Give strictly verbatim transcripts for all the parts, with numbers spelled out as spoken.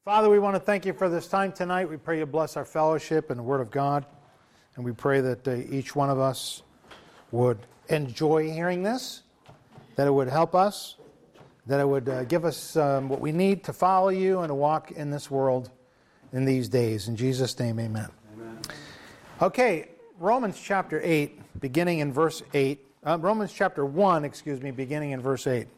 Father, we want to thank you for this time tonight. We pray you bless our fellowship and the Word of God. And we pray that uh, each one of us would enjoy hearing this, that it would help us, that it would uh, give us um, what we need to follow you and to walk in this world in these days. In Jesus' name, amen. Amen. Okay, Romans chapter eight, beginning in verse eight. Uh, Romans chapter one, excuse me, beginning in verse eight.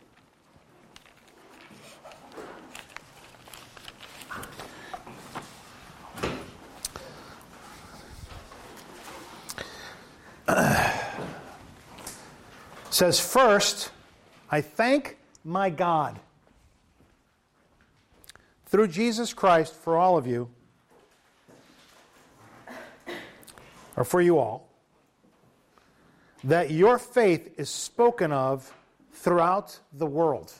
Says, first, I thank my God through Jesus Christ for all of you, or for you all, that your faith is spoken of throughout the world.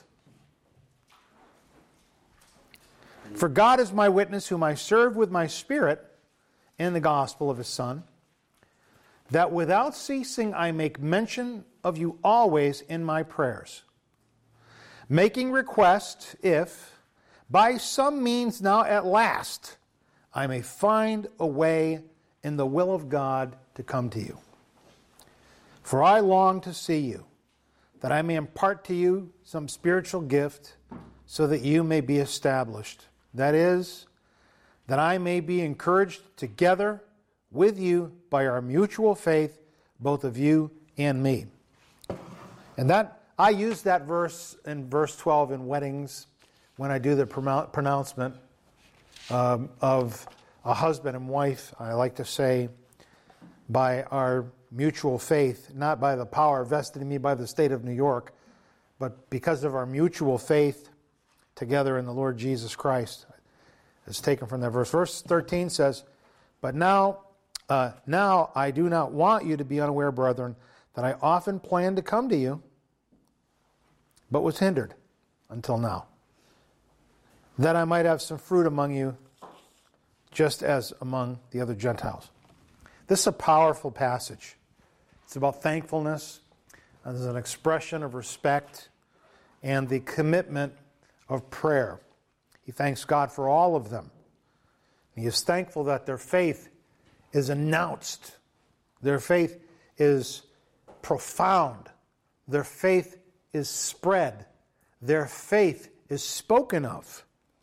For God is my witness, whom I serve with my spirit in the gospel of his Son, that without ceasing I make mention of you always in my prayers, making request if, by some means now at last, I may find a way in the will of God to come to you. For I long to see you, that I may impart to you some spiritual gift, so that you may be established. That is, that I may be encouraged together with you by our mutual faith, both of you and me. And that I use that verse in verse twelve in weddings when I do the pronouncement um, of a husband and wife. I like to say, by our mutual faith, not by the power vested in me by the state of New York, but because of our mutual faith together in the Lord Jesus Christ. It's taken from that verse. Verse thirteen says, But now, uh, now I do not want you to be unaware, brethren, that I often planned to come to you, but was hindered until now, that I might have some fruit among you, just as among the other Gentiles. This is a powerful passage. It's about thankfulness, and there's an expression of respect, and the commitment of prayer. He thanks God for all of them. He is thankful that their faith is announced. Their faith is profound. Their faith is spread. Their faith is spoken of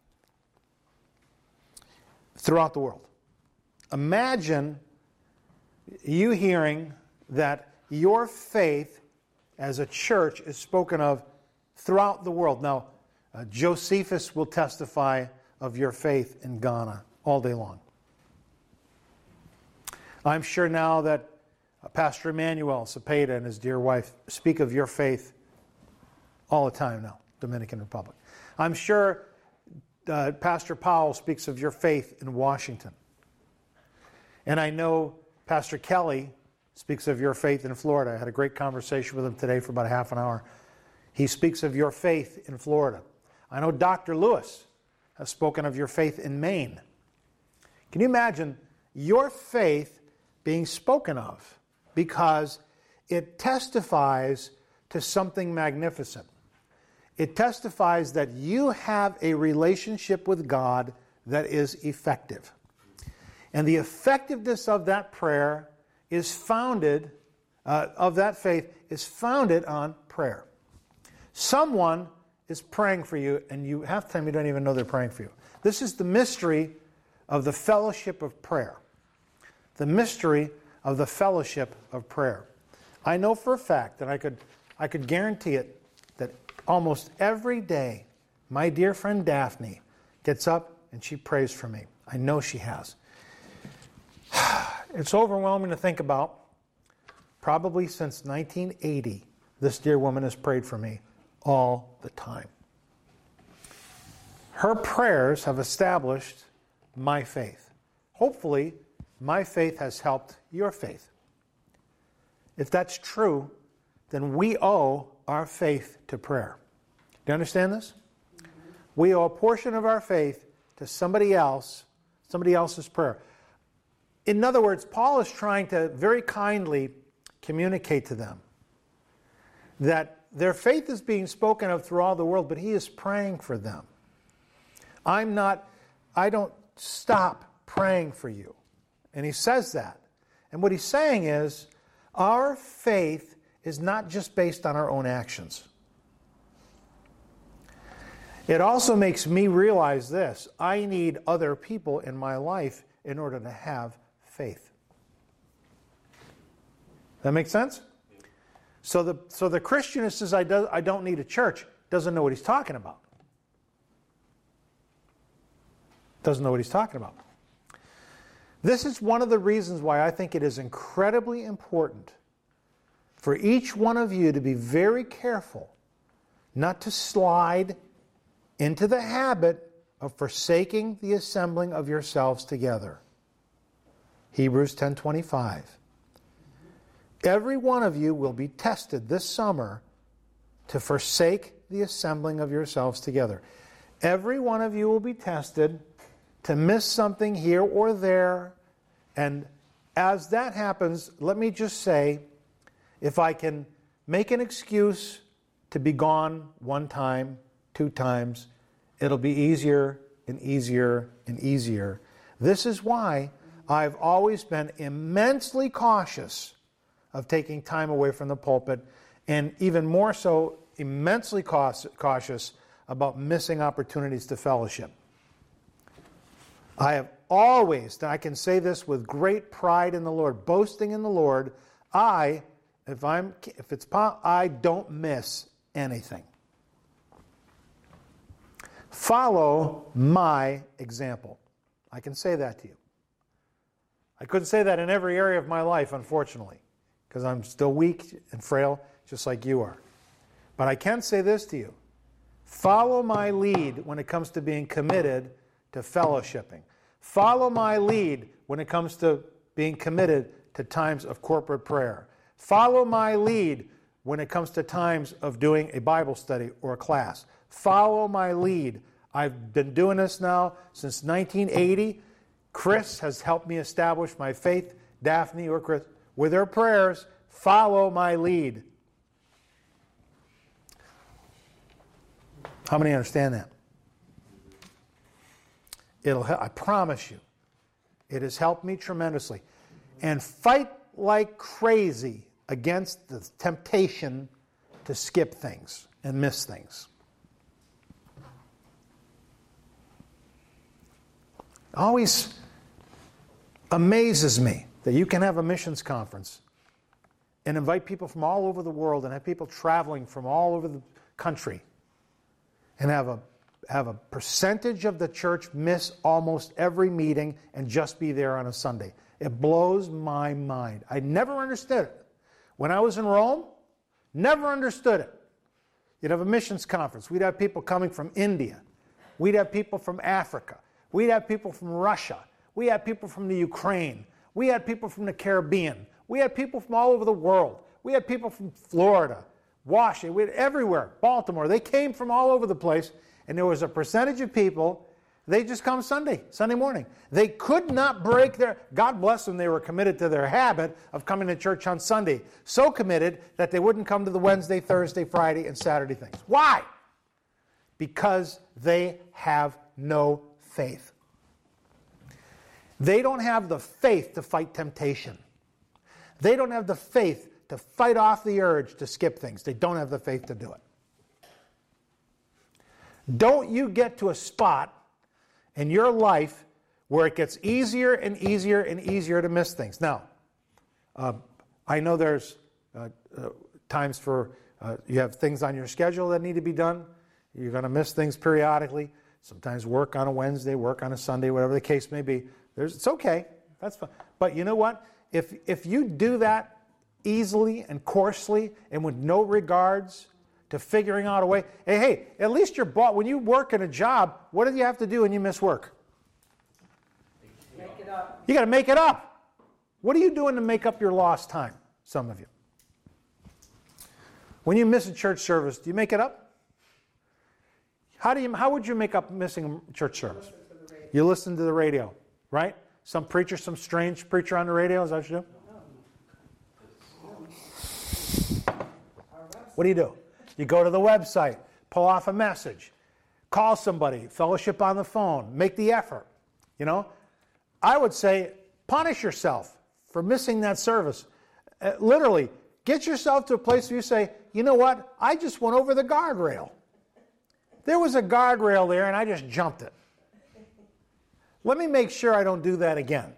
throughout the world. Imagine you hearing that your faith as a church is spoken of throughout the world. Now, uh, Josephus will testify of your faith in Ghana all day long. I'm sure now that uh, Pastor Emmanuel Cepeda and his dear wife speak of your faith all the time now, Dominican Republic. I'm sure uh, Pastor Powell speaks of your faith in Washington. And I know Pastor Kelly speaks of your faith in Florida. I had a great conversation with him today for about a half an hour. He speaks of your faith in Florida. I know Doctor Lewis has spoken of your faith in Maine. Can you imagine your faith being spoken of because it testifies to something magnificent? It testifies that you have a relationship with God that is effective. And the effectiveness of that prayer is founded, uh, of that faith, is founded on prayer. Someone is praying for you, and you half the time you don't even know they're praying for you. This is the mystery of the fellowship of prayer. The mystery of the fellowship of prayer. I know for a fact, and I could, I could guarantee it, that almost every day, my dear friend Daphne gets up and she prays for me. I know she has. It's overwhelming to think about. Probably since nineteen eighty, this dear woman has prayed for me all the time. Her prayers have established my faith. Hopefully, my faith has helped your faith. If that's true, then we owe our faith to prayer. Do you understand this? Mm-hmm. We owe a portion of our faith to somebody else, somebody else's prayer. In other words, Paul is trying to very kindly communicate to them that their faith is being spoken of through all the world, but he is praying for them. I'm not I don't stop praying for you. And he says that. And what he's saying is, our faith is not just based on our own actions. It also makes me realize this. I need other people in my life in order to have faith. That make sense? So the, so the Christian who says, I, do, I don't need a church, doesn't know what he's talking about. Doesn't know what he's talking about. This is one of the reasons why I think it is incredibly important for each one of you to be very careful not to slide into the habit of forsaking the assembling of yourselves together. Hebrews ten twenty-five. Every one of you will be tested this summer to forsake the assembling of yourselves together. Every one of you will be tested to miss something here or there. And as that happens, let me just say, if I can make an excuse to be gone one time, two times, it'll be easier and easier and easier. This is why I've always been immensely cautious of taking time away from the pulpit, and even more so, immensely cautious about missing opportunities to fellowship. I have always, and I can say this with great pride in the Lord, boasting in the Lord, I, if I'm, if it's, I don't miss anything. Follow my example. I can say that to you. I couldn't say that in every area of my life, unfortunately, because I'm still weak and frail, just like you are. But I can say this to you. Follow my lead when it comes to being committed to fellowshipping. Follow my lead when it comes to being committed to times of corporate prayer. Follow my lead when it comes to times of doing a Bible study or a class. Follow my lead. I've been doing this now since nineteen eighty. Chris has helped me establish my faith. Daphne or Chris, with her prayers, follow my lead. How many understand that? It'll, I promise you, it has helped me tremendously. And fight like crazy against the temptation to skip things and miss things. Always amazes me that you can have a missions conference and invite people from all over the world and have people traveling from all over the country and have a have a percentage of the church miss almost every meeting and just be there on a Sunday. It blows my mind. I never understood it. When I was in Rome, never understood it. You'd have a missions conference. We'd have people coming from India. We'd have people from Africa. We'd have people from Russia. We had people from the Ukraine. We had people from the Caribbean. We had people from all over the world. We had people from Florida, Washington, we had everywhere, Baltimore. They came from all over the place. And there was a percentage of people, they just come Sunday, Sunday morning. They could not break their, God bless them, they were committed to their habit of coming to church on Sunday. So committed that they wouldn't come to the Wednesday, Thursday, Friday, and Saturday things. Why? Because they have no faith. They don't have the faith to fight temptation. They don't have the faith to fight off the urge to skip things. They don't have the faith to do it. Don't you get to a spot in your life where it gets easier and easier and easier to miss things. Now, uh, I know there's uh, uh, times for, uh, you have things on your schedule that need to be done. You're going to miss things periodically. Sometimes work on a Wednesday, work on a Sunday, whatever the case may be. There's, it's okay. That's fine. But you know what? If, if you do that easily and coarsely and with no regards to figuring out a way. Hey, hey, at least you're bought. When you work in a job, what do you have to do when you miss work? Make it up. You got to make it up. What are you doing to make up your lost time? Some of you. When you miss a church service, do you make it up? How do you? How would you make up missing a church service? You listen to the radio, right? Some preacher, some strange preacher on the radio. Is that what you do? What do you do? You go to the website, pull off a message, call somebody, fellowship on the phone, make the effort. You know, I would say punish yourself for missing that service. Uh, literally, get yourself to a place where you say, you know what, I just went over the guardrail. There was a guardrail there and I just jumped it. Let me make sure I don't do that again.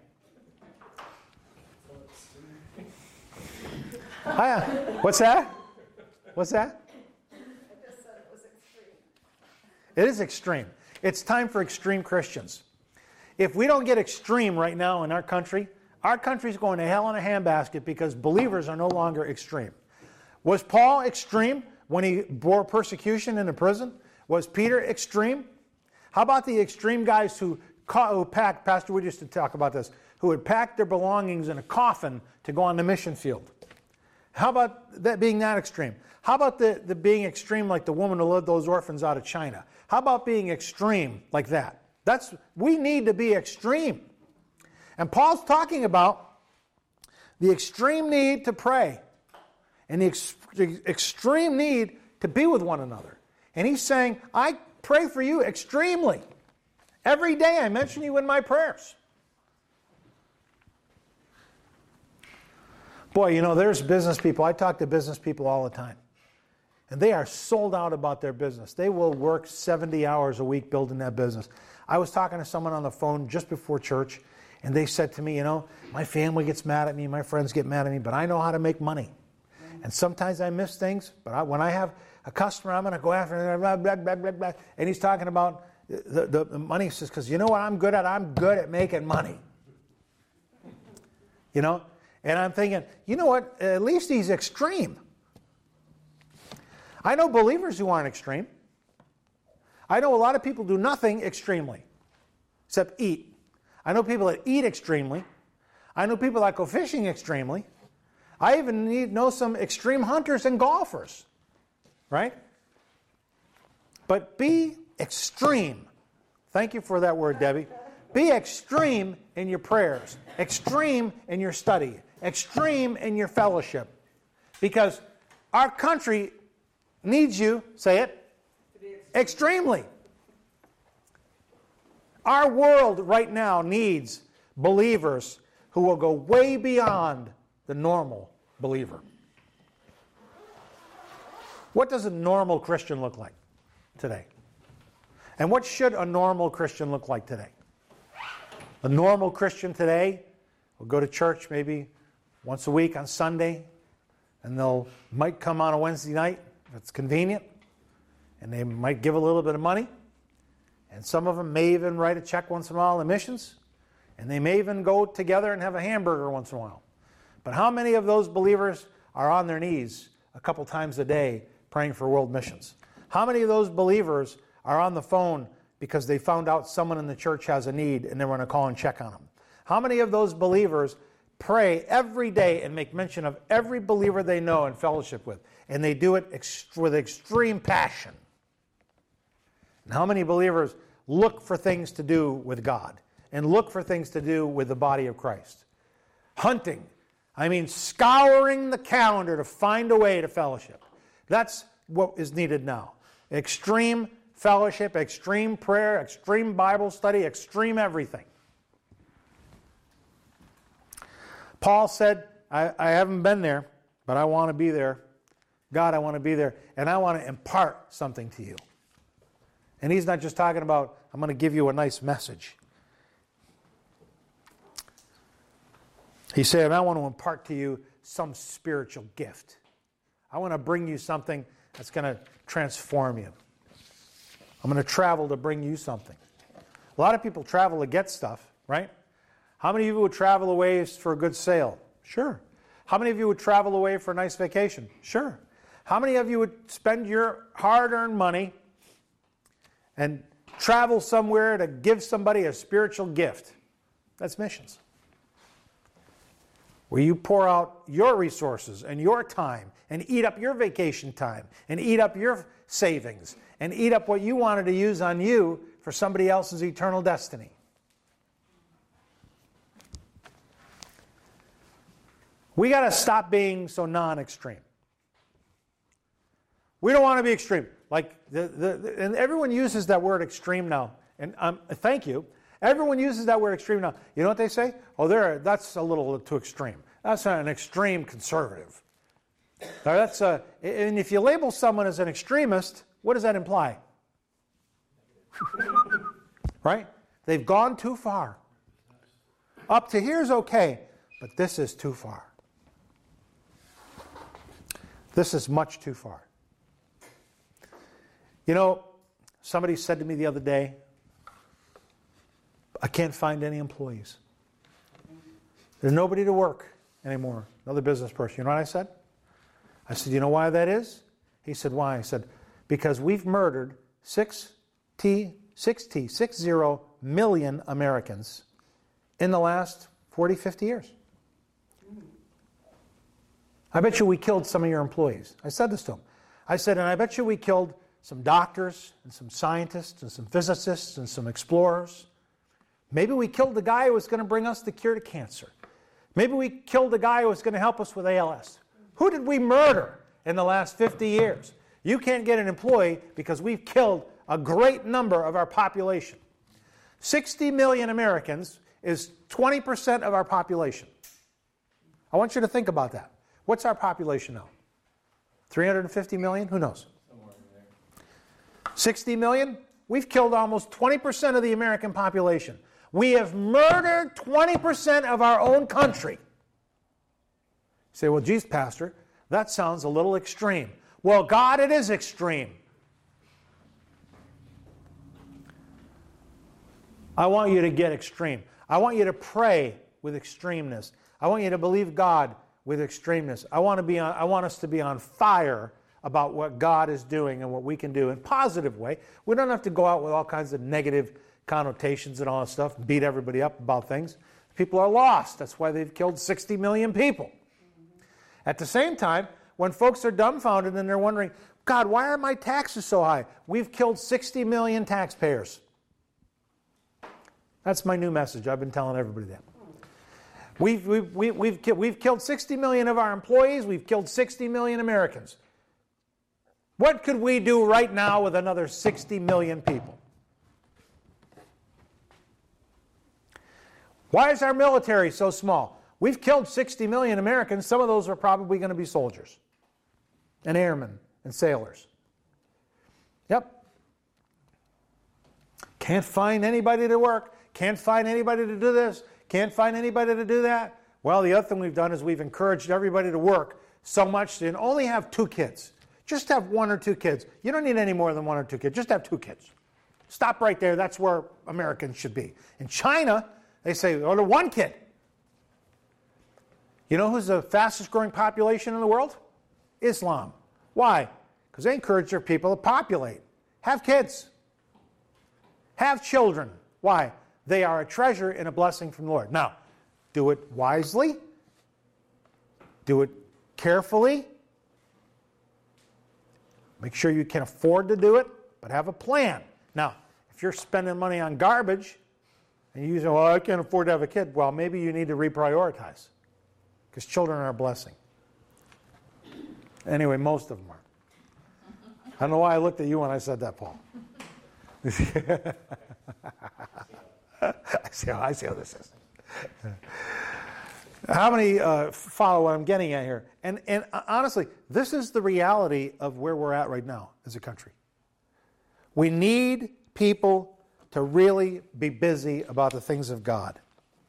Hi, uh, what's that? What's that? I just said it was extreme. It is extreme. It's time for extreme Christians. If we don't get extreme right now in our country, our country's going to hell in a handbasket because believers are no longer extreme. Was Paul extreme when he bore persecution in the prison? Was Peter extreme? How about the extreme guys who, who packed, Pastor Wood used to talk about this, who had packed their belongings in a coffin to go on the mission field? How about that being that extreme? How about the, the being extreme like the woman who led those orphans out of China? How about being extreme like that? That's, we need to be extreme. And Paul's talking about the extreme need to pray and the, ex, the extreme need to be with one another. And he's saying, I pray for you extremely. Every day I mention you in my prayers. Boy, you know, there's business people. I talk to business people all the time. And they are sold out about their business. They will work seventy hours a week building that business. I was talking to someone on the phone just before church, and they said to me, you know, my family gets mad at me, my friends get mad at me, but I know how to make money. And sometimes I miss things, but I, when I have a customer, I'm going to go after blah, blah, blah, blah, blah. And he's talking about the, the, the money. He says, because you know what I'm good at? I'm good at making money. You know? And I'm thinking, you know what? At least he's extreme. I know believers who aren't extreme. I know a lot of people do nothing extremely, except eat. I know people that eat extremely. I know people that go fishing extremely. I even need, know some extreme hunters and golfers, right? But be extreme. Thank you for that word, Debbie. Be extreme in your prayers, extreme in your study, extreme in your fellowship. Because our country needs you, say it, extremely. Our world right now needs believers who will go way beyond the normal believer. What does a normal Christian look like today? And what should a normal Christian look like today? A normal Christian today will go to church maybe once a week on Sunday, and they'll might come on a Wednesday night if it's convenient, and they might give a little bit of money, and some of them may even write a check once in a while in missions, and they may even go together and have a hamburger once in a while. But how many of those believers are on their knees a couple times a day praying for world missions? How many of those believers are on the phone because they found out someone in the church has a need and they want to call and check on them? How many of those believers pray every day and make mention of every believer they know and fellowship with? And they do it ex- with extreme passion. And how many believers look for things to do with God and look for things to do with the body of Christ? Hunting. I mean, scouring the calendar to find a way to fellowship. That's what is needed now. Extreme fellowship, extreme prayer, extreme Bible study, extreme everything. Paul said, I, I haven't been there, but I want to be there. God, I want to be there, and I want to impart something to you. And he's not just talking about, I'm going to give you a nice message. He said, I want to impart to you some spiritual gift. I want to bring you something that's going to transform you. I'm going to travel to bring you something. A lot of people travel to get stuff, right? How many of you would travel away for a good sale? Sure. How many of you would travel away for a nice vacation? Sure. How many of you would spend your hard-earned money and travel somewhere to give somebody a spiritual gift? That's missions. Where you pour out your resources and your time and eat up your vacation time and eat up your savings and eat up what you wanted to use on you for somebody else's eternal destiny. We got to stop being so non-extreme. We don't want to be extreme. like, the, the, the, and everyone uses that word extreme now. And um, thank you. Everyone uses that word extreme now. You know what they say? Oh, there, that's a little too extreme. That's not an extreme conservative. Now that's a, and if you label someone as an extremist, what does that imply? Right? They've gone too far. Up to here's okay, but this is too far. This is much too far. You know, somebody said to me the other day, I can't find any employees. There's nobody to work anymore. Another business person. You know what I said? I said, you know why that is? He said, why? I said, because we've murdered sixty, sixty, sixty million Americans in the last forty, fifty years. I bet you we killed some of your employees. I said this to him. I said, and I bet you we killed some doctors and some scientists and some physicists and some explorers. Maybe we killed the guy who was going to bring us the cure to cancer. Maybe we killed the guy who was going to help us with A L S. Who did we murder in the last fifty years? You can't get an employee because we've killed a great number of our population. sixty million Americans is twenty percent of our population. I want you to think about that. What's our population now? three hundred fifty million? Who knows? sixty million? We've killed almost twenty percent of the American population. We have murdered twenty percent of our own country. You say, well, geez, Pastor, that sounds a little extreme. Well, God, it is extreme. I want you to get extreme. I want you to pray with extremeness. I want you to believe God with extremeness. I want to be on, I want us to be on fire about what God is doing and what we can do in a positive way. We don't have to go out with all kinds of negative connotations and all that stuff and beat everybody up about things. People are lost. That's why they've killed sixty million people. At the same time, when folks are dumbfounded and they're wondering, God, why are my taxes so high? We've killed sixty million taxpayers. That's my new message. I've been telling everybody that. We've, we've, we've, we've, we've killed sixty million of our employees. We've killed sixty million Americans. What could we do right now with another sixty million people? Why is our military so small? We've killed sixty million Americans. Some of those are probably going to be soldiers and airmen and sailors. Yep. Can't find anybody to work. Can't find anybody to do this. Can't find anybody to do that. Well, the other thing we've done is we've encouraged everybody to work so much and only have two kids. Just have one or two kids. You don't need any more than one or two kids. Just have two kids. Stop right there. That's where Americans should be. In China, they say, oh, one kid. You know who's the fastest growing population in the world? Islam. Why? Because they encourage their people to populate. Have kids. Have children. Why? They are a treasure and a blessing from the Lord. Now, do it wisely. Do it carefully. Make sure you can afford to do it, but have a plan. Now, if you're spending money on garbage, and you say, well, I can't afford to have a kid, well, maybe you need to reprioritize. Because children are a blessing. Anyway, most of them are. I don't know why I looked at you when I said that, Paul. I see how, I see how this is. How many uh, follow what I'm getting at here? And, and honestly, this is the reality of where we're at right now as a country. We need people to really be busy about the things of God.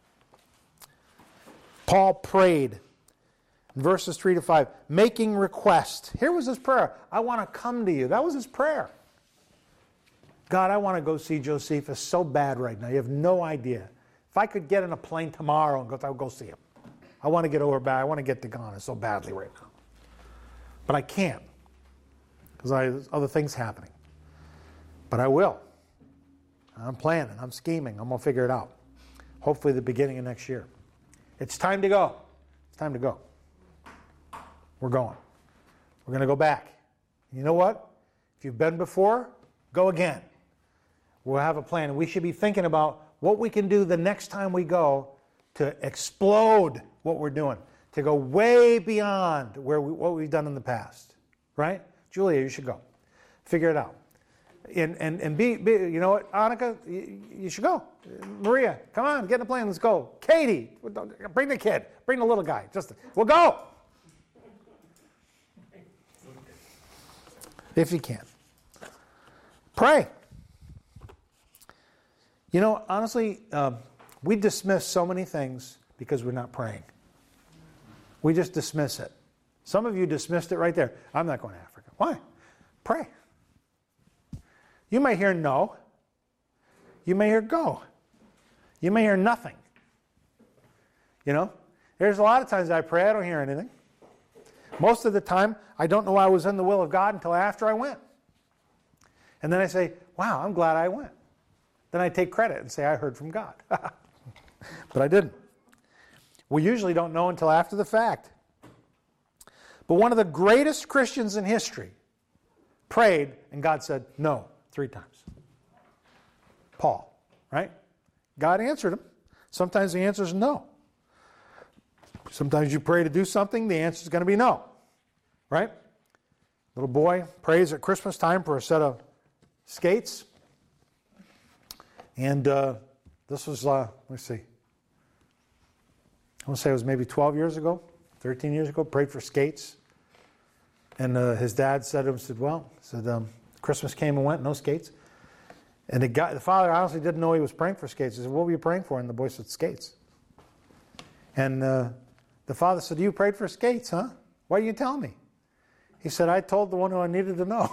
Paul prayed in verses three to five, making request. Here was his prayer. I want to come to you. That was his prayer. God, I want to go see Josephus so bad right now. You have no idea. If I could get in a plane tomorrow and go, I'll go see him. I want to get over back. I want to get to Ghana so badly right now. But I can't because I have other things happening. But I will. I'm planning. I'm scheming. I'm going to figure it out. Hopefully the beginning of next year. It's time to go. It's time to go. We're going. We're going to go back. You know what? If you've been before, go again. We'll have a plan. We should be thinking about what we can do the next time we go to explode what we're doing, to go way beyond where we, what we've done in the past. Right? Julia, you should go. Figure it out. And and and be, be you know what, Annika, you, you should go. Maria, come on, get in the plane, let's go. Katie, bring the kid, bring the little guy. Just we'll go. If you can. Pray. You know, honestly, uh, we dismiss so many things because we're not praying. We just dismiss it. Some of you dismissed it right there. I'm not going to Africa. Why? Pray. You may hear no. You may hear go. You may hear nothing. You know? There's a lot of times I pray, I don't hear anything. Most of the time, I don't know I was in the will of God until after I went. And then I say, wow, I'm glad I went. Then I take credit and say I heard from God. But I didn't. We usually don't know until after the fact. But one of the greatest Christians in history prayed and God said no three times. Paul, right? God answered him. Sometimes the answer is no. Sometimes you pray to do something, the answer is going to be no. Right? Little boy prays at Christmas time for a set of skates. And uh, this was, uh, let's see, I want to say it was maybe twelve years ago, thirteen years ago, prayed for skates. And uh, his dad said to him, said, well, said, um, Christmas came and went, no skates. And the guy, the father honestly didn't know he was praying for skates. He said, what were you praying for? And the boy said, skates. And uh, the father said, you prayed for skates, huh? Why are you telling me? He said, I told the one who I needed to know.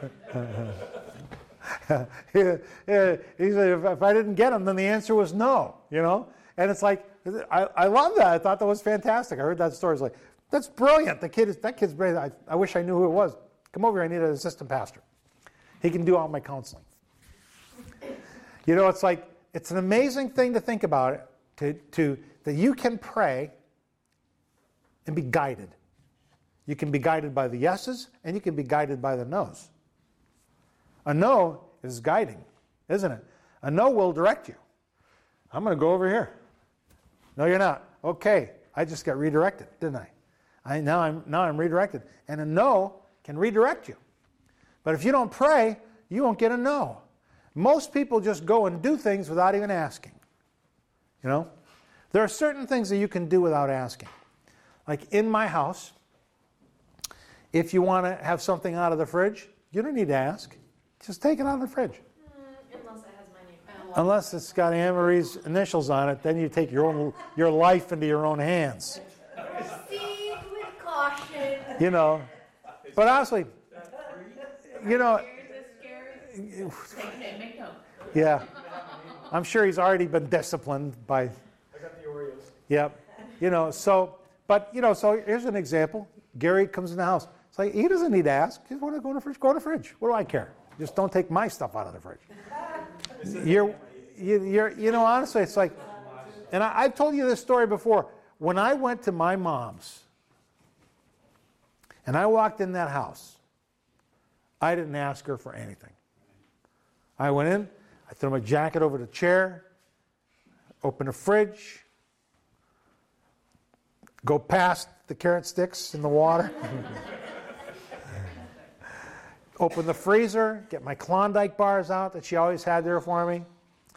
he, he said, if, if I didn't get them, then the answer was no, you know? And it's like, I, I love that. I thought that was fantastic. I heard that story. It's like, that's brilliant. The kid is, that kid's brilliant. I, I wish I knew who it was. Come over here. I need an assistant pastor. He can do all my counseling. You know, it's like, it's an amazing thing to think about it, to, to that you can pray and be guided. You can be guided by the yeses, and you can be guided by the nos. A no is guiding, isn't it? A no will direct you. I'm going to go over here. No, you're not. Okay, I just got redirected, didn't I? I now I'm now I'm redirected. And a no can redirect you. But if you don't pray, you won't get a no. Most people just go and do things without even asking. You know? There are certain things that you can do without asking. Like in my house, if you want to have something out of the fridge, you don't need to ask. Just take it out of the fridge. Mm, unless it has my name. Unless it's got Anne-Marie's initials on it, then you take your own your life into your own hands. Proceed with caution. You know. But honestly, you know, yeah. I'm sure he's already been disciplined by. I got the Oreos. Yep. You know, so, but, you know, so here's an example. Gary comes in the house. It's like, he doesn't need to ask. Just want to go in the fridge, go in the fridge. What do I care? Just don't take my stuff out of the fridge. You're, you, you're, you know, honestly, it's like, and I, I've told you this story before. When I went to my mom's, and I walked in that house, I didn't ask her for anything. I went in, I threw my jacket over the chair, opened the fridge, go past the carrot sticks in the water, open the freezer, get my Klondike bars out that she always had there for me.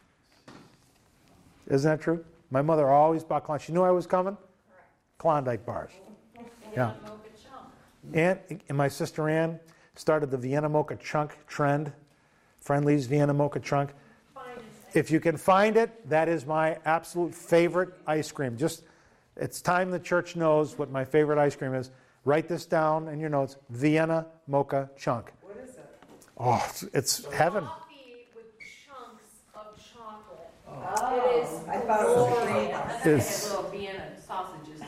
Isn't that true? My mother always bought Klondike. She knew I was coming. Klondike bars. Yeah. And, and my sister Ann started the Vienna Mocha Chunk trend. Friendly's Vienna Mocha Chunk. If you can find it, that is my absolute favorite ice cream. Just, it's time the church knows what my favorite ice cream is. Write this down in your notes. Vienna Mocha Chunk. What is that? Oh, it's, it's heaven. Coffee with chunks of chocolate. Oh, It is I thought it was green. It's little Vienna sausages.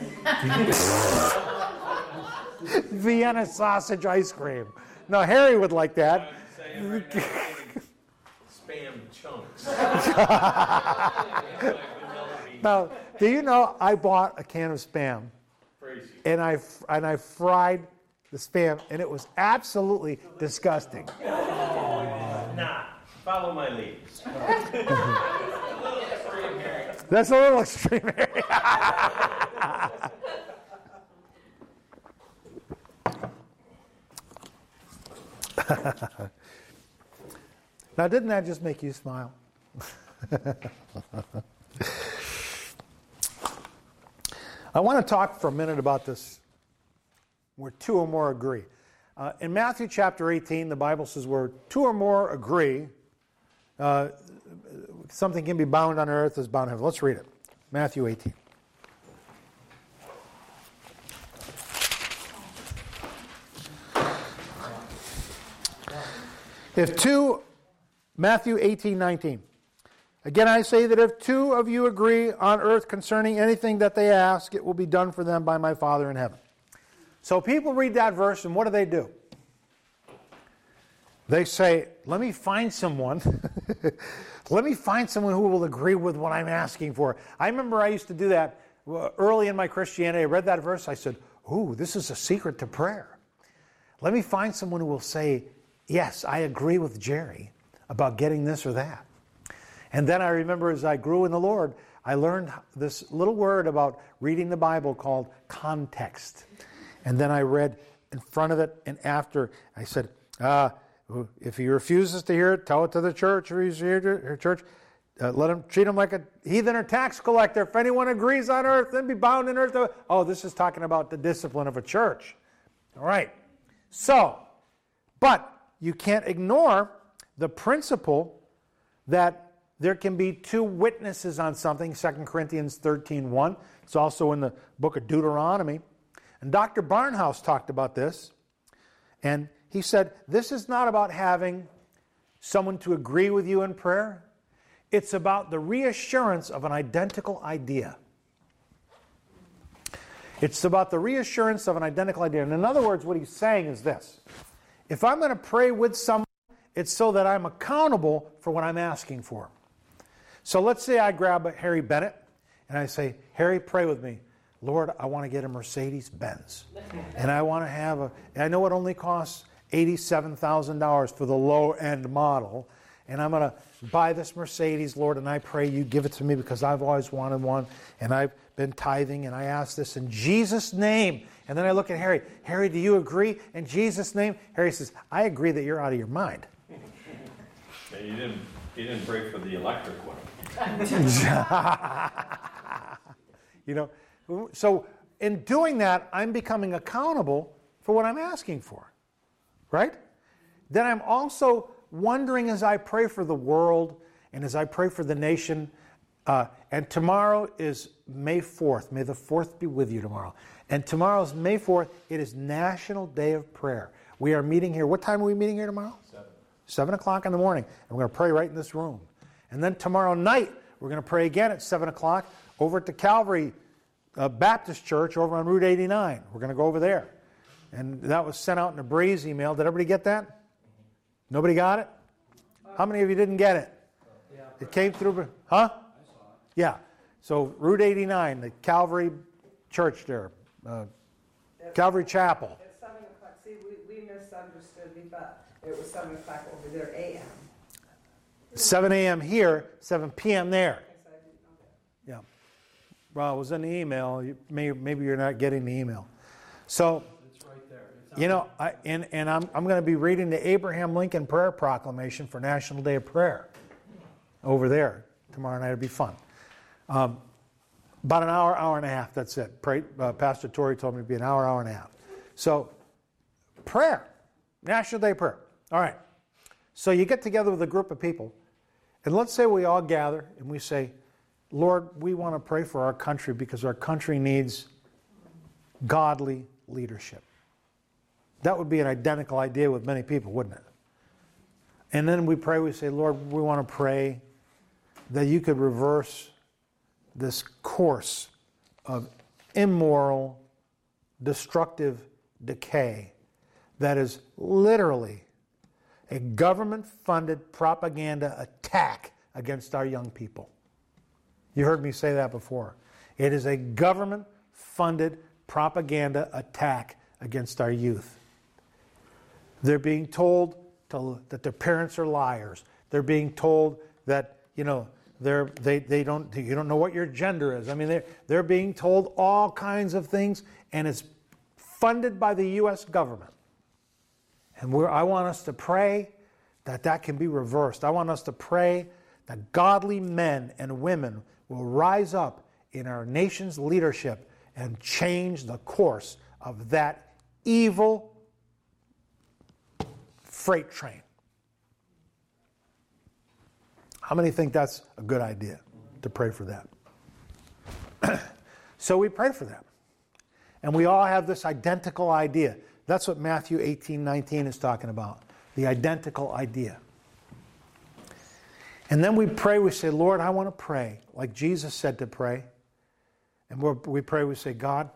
Vienna sausage ice cream. No, Harry would like that. Spam chunks. Now, do you know I bought a can of Spam, Crazy. and I and I fried the Spam, and it was absolutely disgusting. Nah, follow my lead. That's a little extreme, Harry. Now, didn't that just make you smile? I want to talk for a minute about this, where two or more agree. Uh, in Matthew chapter eighteen, the Bible says where two or more agree, uh, something can be bound on earth is bound in heaven. Let's read it. Matthew eighteen. If two, Matthew eighteen, nineteen. Again, I say that if two of you agree on earth concerning anything that they ask, it will be done for them by my Father in heaven. So people read that verse, and what do they do? They say, let me find someone. Let me find someone who will agree with what I'm asking for. I remember I used to do that early in my Christianity. I read that verse. I said, ooh, this is a secret to prayer. Let me find someone who will say, yes, I agree with Jerry about getting this or that. And then I remember as I grew in the Lord, I learned this little word about reading the Bible called context. And then I read in front of it and after. I said, uh, if he refuses to hear it, tell it to the church. Or he's here to church, uh, let him treat him like a heathen or tax collector. If anyone agrees on earth, then be bound in earth. Oh, this is talking about the discipline of a church. All right. So, but you can't ignore the principle that there can be two witnesses on something, Second Corinthians thirteen one. It's also in the book of Deuteronomy. And Doctor Barnhouse talked about this. And he said, this is not about having someone to agree with you in prayer. It's about the reassurance of an identical idea. It's about the reassurance of an identical idea. And in other words, what he's saying is this. If I'm going to pray with someone, it's so that I'm accountable for what I'm asking for. So let's say I grab Harry Bennett and I say, Harry, pray with me. Lord, I want to get a Mercedes-Benz. And I want to have a, I know it only costs eighty-seven thousand dollars for the low-end model. And I'm going to buy this Mercedes, Lord, and I pray you give it to me because I've always wanted one. And I've been tithing, and I ask this in Jesus' name. And then I look at Harry. Harry, do you agree? In Jesus' name? Harry says, I agree that you're out of your mind. And you didn't, you didn't pray for the electric one. You know, so in doing that, I'm becoming accountable for what I'm asking for, right? Then I'm also wondering as I pray for the world and as I pray for the nation, uh, and tomorrow is May fourth. May the fourth be with you tomorrow. And tomorrow's May fourth. It is National Day of Prayer. We are meeting here. What time are we meeting here tomorrow? Seven. Seven o'clock in the morning. And we're going to pray right in this room. And then tomorrow night, we're going to pray again at seven o'clock over at the Calvary uh, Baptist Church over on Route eighty-nine. We're going to go over there. And that was sent out in a Breeze email. Did everybody get that? Nobody got it? How many of you didn't get it? It came through, huh? Yeah. So Route eighty-nine, the Calvary Church there, uh, Calvary Chapel. At seven o'clock. See, we, we misunderstood. We thought it was seven o'clock over there a m seven a.m. here, seven p.m. there. Yes, I didn't know that. Yeah. Well, it was in the email. You may, maybe you're not getting the email. So, It's right there. It's you know, I, and, and I'm, I'm going to be reading the Abraham Lincoln Prayer Proclamation for National Day of Prayer over there tomorrow night. It'll be fun. Um, about an hour, hour and a half. That's it. Pray, uh, Pastor Torrey told me it'd be an hour, hour and a half. So, prayer. National Day of Prayer. All right. So you get together with a group of people, and let's say we all gather and we say, Lord, we want to pray for our country because our country needs godly leadership. That would be an identical idea with many people, wouldn't it? And then we pray, we say, Lord, we want to pray that you could reverse this course of immoral, destructive decay that is literally a government-funded propaganda attack against our young people. You heard me say that before. It is a government-funded propaganda attack against our youth. They're being told to, that their parents are liars. They're being told that, you know, they're, they, they don't, you don't know what your gender is. I mean, they're, they're being told all kinds of things, and it's funded by the U S government. And we're, I want us to pray that that can be reversed. I want us to pray that godly men and women will rise up in our nation's leadership and change the course of that evil freight train. How many think that's a good idea to pray for that? So we pray for them. And we all have this identical idea. That's what Matthew eighteen nineteen is talking about. The identical idea. And then we pray, we say, Lord, I want to pray, like Jesus said to pray. And we're, we pray, we say, God,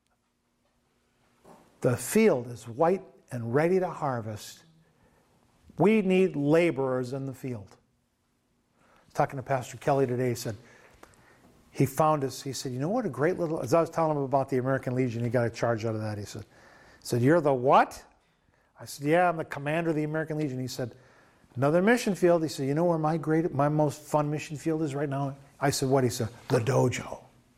the field is white and ready to harvest. We need laborers in the field. I was talking to Pastor Kelly today, he said, he found us, he said, you know what a great little, as I was telling him about the American Legion, he got a charge out of that. He said, said, you're the what? I said, yeah, I'm the commander of the American Legion. He said, another mission field. He said, you know where my great, my most fun mission field is right now? I said, what? He said, the dojo.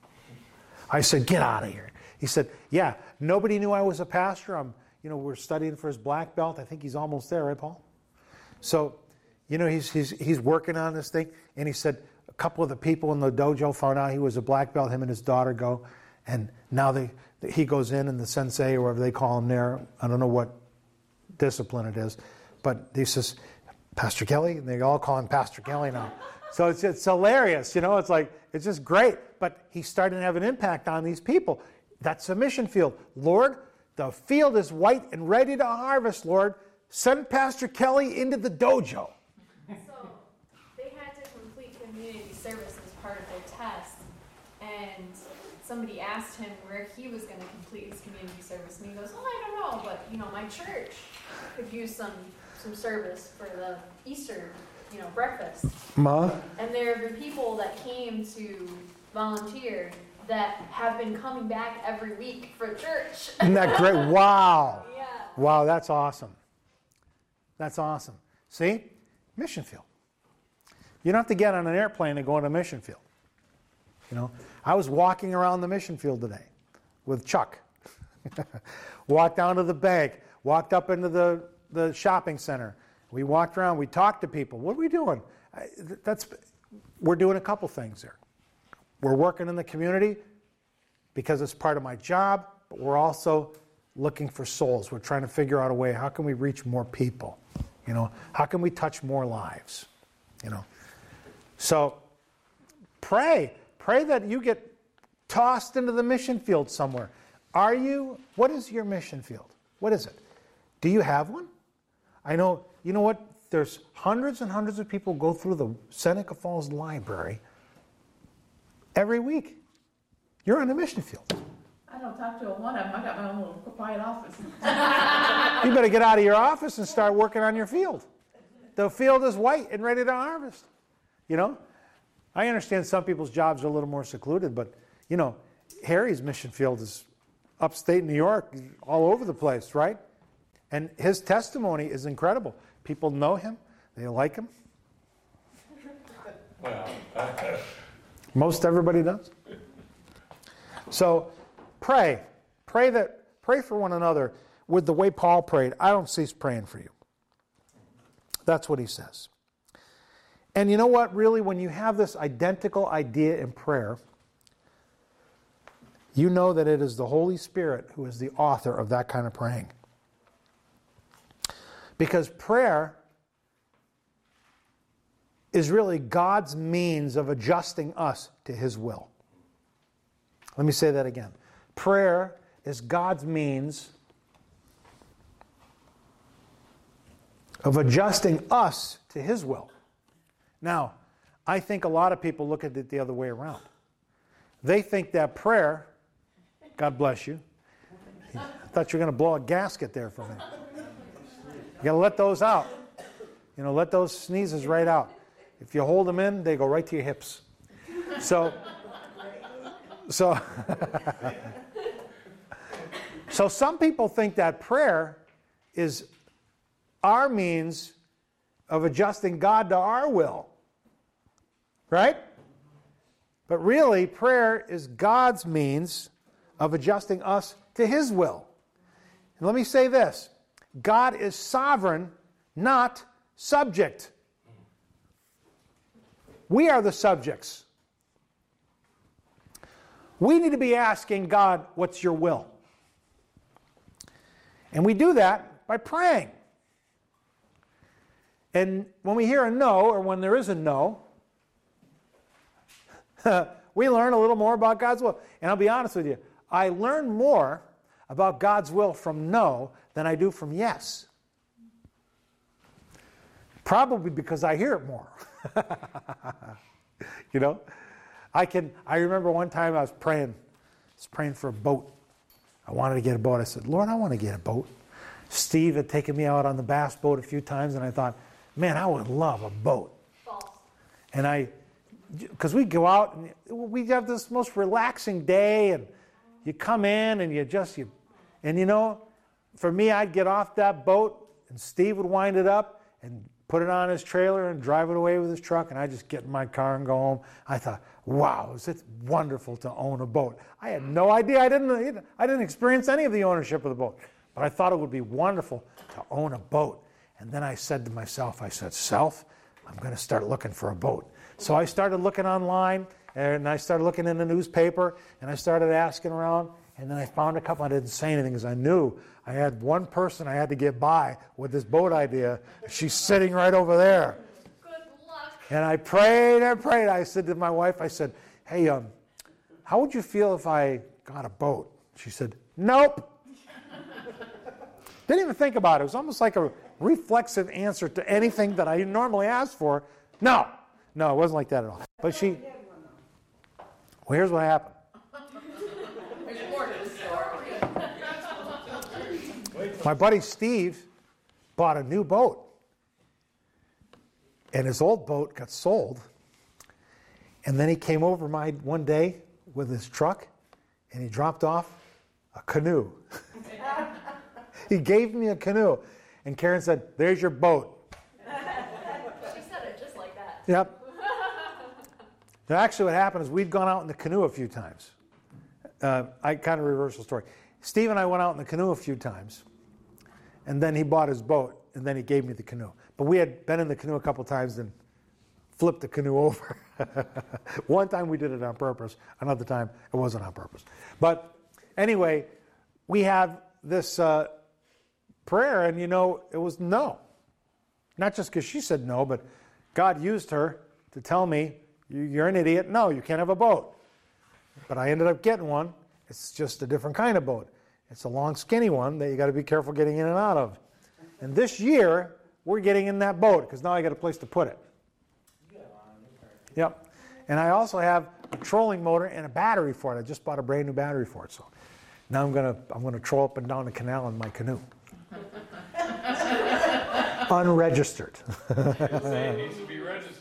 I said, get out of here. He said, yeah, nobody knew I was a pastor. I'm, you know, we're studying for his black belt. I think he's almost there, right, Paul? So, you know, he's he's he's working on this thing. And he said, a couple of the people in the dojo found out he was a black belt. Him and his daughter go. And now they he goes in, and the sensei, or whatever they call him there, I don't know what discipline it is, but he says, Pastor Kelly, and they all call him Pastor Kelly now. So it's it's hilarious, you know, it's like, it's just great. But he's starting to have an impact on these people. That's a mission field. Lord, the field is white and ready to harvest, Lord. Send Pastor Kelly into the dojo. So they had to complete community service as part of their test, and somebody asked him where he was going to complete his community service, and he goes, "Oh, I don't know, but you know, my church could use some some service for the Easter, you know, breakfast." Ma? And there have been people that came to volunteer that have been coming back every week for church. Isn't that great? Wow. Yeah. Wow, that's awesome. That's awesome. See? Mission field. You don't have to get on an airplane and go on a mission field. You know, I was walking around the mission field today with Chuck. Walked down to the bank, walked up into the, the shopping center. We walked around, we talked to people. What are we doing? I, that's, we're doing a couple things there. We're working in the community because it's part of my job, but we're also looking for souls. We're trying to figure out a way, how can we reach more people? You know, how can we touch more lives? You know, so pray. Pray that you get tossed into the mission field somewhere. Are you, what is your mission field? What is it? Do you have one? I know, you know what? There's hundreds and hundreds of people go through the Seneca Falls Library every week. You're on a mission field. I don't talk to one of them. I got my own little quiet office. You better get out of your office and start working on your field. The field is white and ready to harvest. You know? I understand some people's jobs are a little more secluded, but, you know, Harry's mission field is upstate New York, all over the place, right? And his testimony is incredible. People know him. They like him. Well, Most everybody does. So pray. Pray that pray for one another with the way Paul prayed. I don't cease praying for you. That's what he says. And you know what? Really, when you have this identical idea in prayer, you know that it is the Holy Spirit who is the author of that kind of praying. Because prayer is really God's means of adjusting us to His will. Let me say that again. Prayer is God's means of adjusting us to His will. Now, I think a lot of people look at it the other way around. They think that prayer, God bless you. I thought you were going to blow a gasket there for me. You got to let those out. You know, let those sneezes right out. If you hold them in, they go right to your hips. So, so, so some people think that prayer is our means of adjusting God to our will. Right? But really, prayer is God's means of adjusting us to His will. And let me say this. God is sovereign, not subject. We are the subjects. We need to be asking God, what's your will? And we do that by praying. And when we hear a no, or when there is a no, we learn a little more about God's will. And I'll be honest with you, I learn more about God's will from no than I do from yes. Probably because I hear it more. You know? I can. I remember one time I was praying. I was praying for a boat. I wanted to get a boat. I said, Lord, I want to get a boat. Steve had taken me out on the bass boat a few times, and I thought, man, I would love a boat. False. And I, because we go out, and we have this most relaxing day, and you come in, and you just, you, and you know, for me, I'd get off that boat, and Steve would wind it up, and put it on his trailer and drive it away with his truck, and I just get in my car and go home. I thought, wow, is it wonderful to own a boat. I had no idea. I didn't, I didn't experience any of the ownership of the boat, but I thought it would be wonderful to own a boat. And then I said to myself, I said, self, I'm going to start looking for a boat. So I started looking online, and I started looking in the newspaper, and I started asking around, and then I found a couple. I didn't say anything because I knew I had one person I had to get by with this boat idea. She's sitting right over there. Good luck. And I prayed and prayed. I said to my wife, I said, hey, um, how would you feel if I got a boat? She said, nope. Didn't even think about it. It was almost like a reflexive answer to anything that I normally ask for. No. No, it wasn't like that at all. But she, well, here's what happened. There's more to the story. My buddy Steve bought a new boat. And his old boat got sold. And then he came over my one day with his truck, and he dropped off a canoe. He gave me a canoe. And Karen said, there's your boat. She said it just like that. Yep. Now, actually, what happened is we'd gone out in the canoe a few times. Uh, I kind of reverse the story. Steve and I went out in the canoe a few times, and then he bought his boat, and then he gave me the canoe. But we had been in the canoe a couple times and flipped the canoe over. One time we did it on purpose. Another time it wasn't on purpose. But anyway, we had this uh, prayer, and you know, it was no. Not just because she said no, but God used her to tell me, you're an idiot. No, you can't have a boat. But I ended up getting one. It's just a different kind of boat. It's a long, skinny one that you got to be careful getting in and out of. And this year, we're getting in that boat because now I got a place to put it. Yep. And I also have a trolling motor and a battery for it. I just bought a brand new battery for it. So now I'm gonna I'm gonna troll up and down the canal in my canoe. Unregistered. Say it needs to be registered.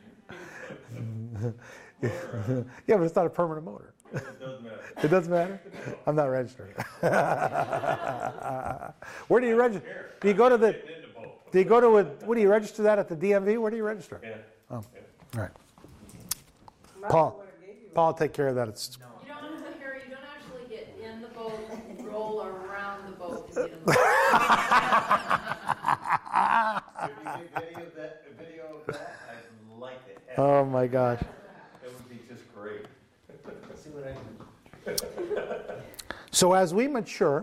Yeah, but it's not a permanent motor. It doesn't matter. It doesn't matter? I'm not registered. Where do you register? Do you go to the, do you go to a, what do you register that at the D M V? Where do you register? Yeah. Oh, all right. Paul, Paul, take care of that. It's, You don't, Harry, you don't actually get in the boat, roll around the boat to get in the boat. If you make video of that, a video of that, I'd like it. oh my gosh. That would be just great. See what I can. So as we mature,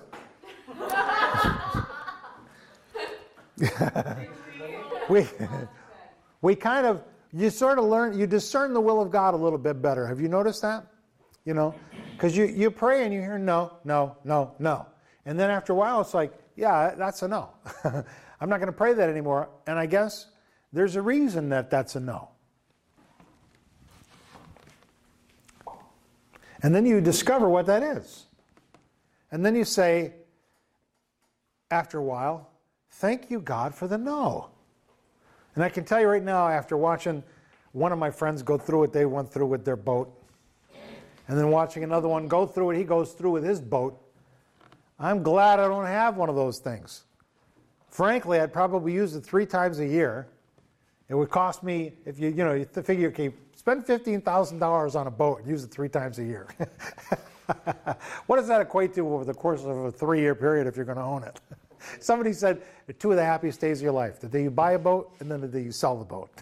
we, we kind of, you sort of learn, you discern the will of God a little bit better. Have you noticed that? You know, because you, you pray and you hear no, no, no, no. And then after a while, it's like, yeah, that's a no. I'm not going to pray that anymore. And I guess there's a reason that that's a no. And then you discover what that is. And then you say, after a while, thank you, God, for the no. And I can tell you right now, after watching one of my friends go through what they went through with their boat, and then watching another one go through what he goes through with his boat, I'm glad I don't have one of those things. Frankly, I'd probably use it three times a year. It would cost me, if you, you know, you figure, okay, spend fifteen thousand dollars on a boat and use it three times a year. What does that equate to over the course of a three-year period if you're going to own it? Somebody said two of the happiest days of your life: the day you buy a boat and then the day you sell the boat.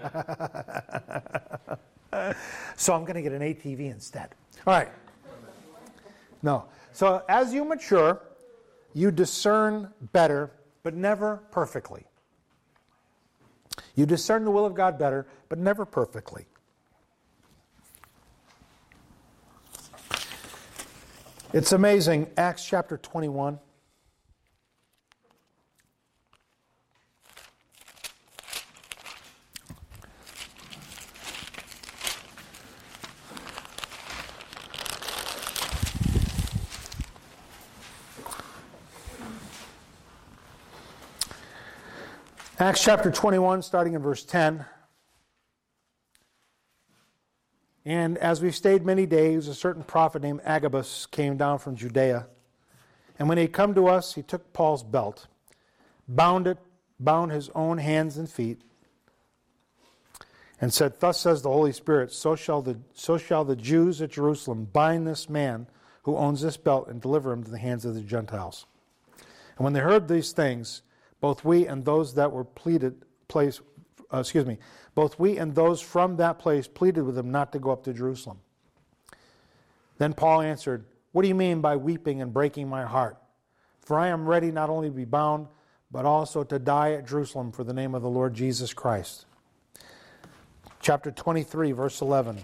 So I'm going to get an A T V instead. All right. No. So as you mature, you discern better, but never perfectly. You discern the will of God better, but never perfectly. It's amazing. Acts chapter twenty-one. Acts chapter twenty-one, starting in verse ten. And as we stayed many days, a certain prophet named Agabus came down from Judea. And when he had come to us, he took Paul's belt, bound it, bound his own hands and feet, and said, "Thus says the Holy Spirit, so shall the, so shall the Jews at Jerusalem bind this man who owns this belt and deliver him to the hands of the Gentiles." And when they heard these things, both we and those that were pleaded place, uh, excuse me, both we and those from that place pleaded with him not to go up to Jerusalem. Then Paul answered, "What do you mean by weeping and breaking my heart? For I am ready not only to be bound, but also to die at Jerusalem for the name of the Lord Jesus Christ." Chapter twenty-three, verse eleven.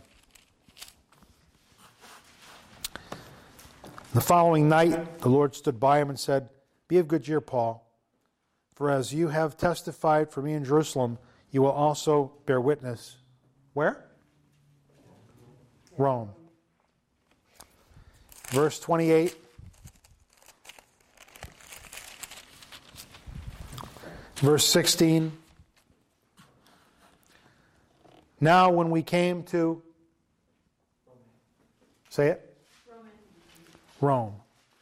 The following night, the Lord stood by him and said, "Be of good cheer, Paul. For as you have testified for me in Jerusalem, you will also bear witness." Where? Rome. Verse twenty-eight. Verse sixteen. Now when we came to, say it? Roman. Rome.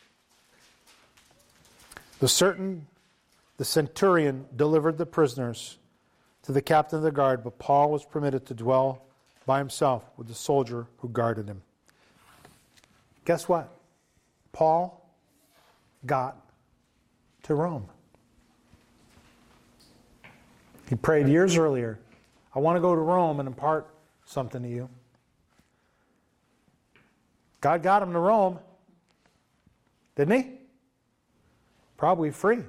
The certain The centurion delivered the prisoners to the captain of the guard, but Paul was permitted to dwell by himself with the soldier who guarded him. Guess what? Paul got to Rome. He prayed years earlier, "I want to go to Rome and impart something to you." God got him to Rome. Didn't he? Probably free.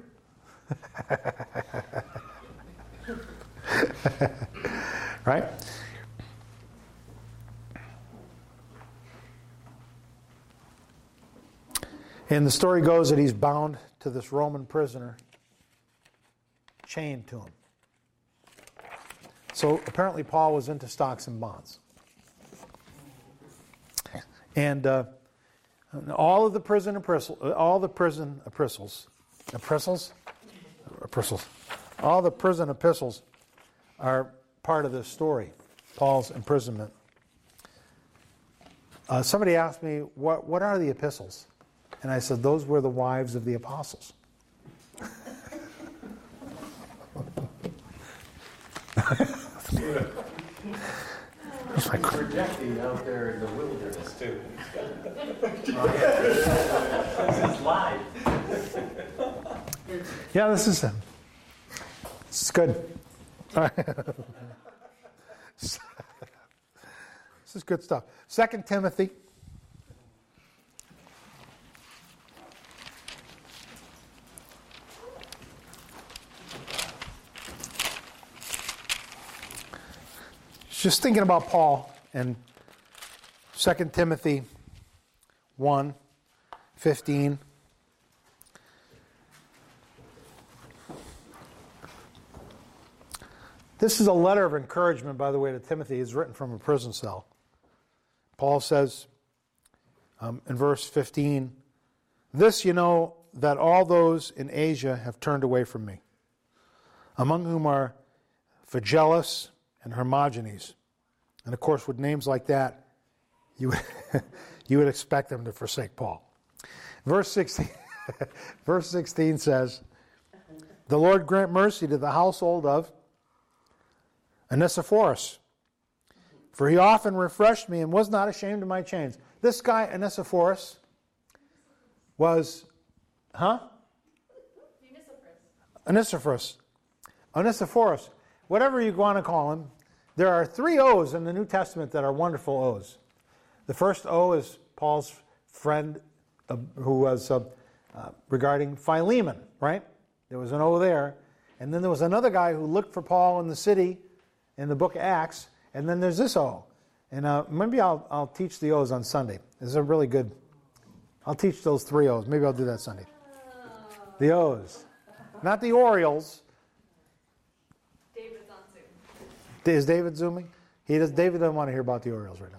Right? And the story goes that he's bound to this Roman prisoner, chained to him. So apparently Paul was into stocks and bonds. And uh, all of the prison epistles, all the prison epistles, epistles, epistles, all the prison epistles are part of this story, Paul's imprisonment. Uh, somebody asked me, what, what are the epistles? And I said, those were the wives of the apostles. It's like projecting out there in the wilderness, too. This is live. Yeah, this is him. This is good. All right. This is good stuff. Second Timothy. Just thinking about Paul and Second Timothy one fifteen. This is a letter of encouragement, by the way, to Timothy. It's written from a prison cell. Paul says um, in verse fifteen, "This you know, that all those in Asia have turned away from me, among whom are Phygellus and Hermogenes." And of course, with names like that, you would, you would expect them to forsake Paul. Verse sixteen, verse sixteen says, "The Lord grant mercy to the household of Onesiphorus, for he often refreshed me and was not ashamed of my chains." This guy, Onesiphorus, was, huh? Onesiphorus. Onesiphorus, Onesiphorus, whatever you want to call him, there are three O's in the New Testament that are wonderful O's. The first O is Paul's friend uh, who was uh, uh, regarding Philemon, right? There was an O there. And then there was another guy who looked for Paul in the city in the book of Acts. And then there's this O. And uh, maybe I'll, I'll teach the O's on Sunday. This is a really good, I'll teach those three O's. Maybe I'll do that Sunday. The O's. Not the Orioles. David's on Zoom. Is David zooming? He does. David doesn't want to hear about the Orioles right now.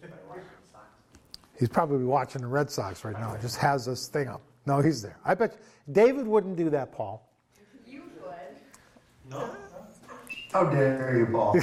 He's probably watching the Red Sox right now. He just has this thing up. No, he's there. I bet you, David wouldn't do that, Paul. You would. No. How dare you, Paul?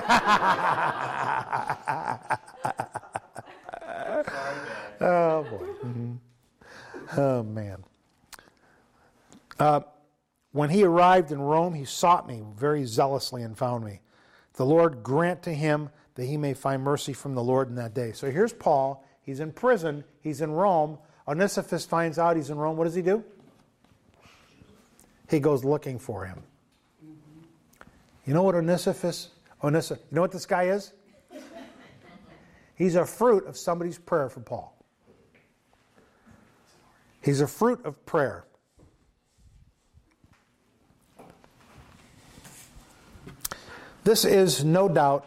Oh, boy. Mm-hmm. Oh, man. Uh, when he arrived in Rome, he sought me very zealously and found me. The Lord grant to him that he may find mercy from the Lord in that day. So here's Paul. He's in prison. He's in Rome. Onesiphorus finds out he's in Rome. What does he do? He goes looking for him. You know what Onesiphorus, Onesiphorus, you know what this guy is? He's a fruit of somebody's prayer for Paul. He's a fruit of prayer. This is no doubt,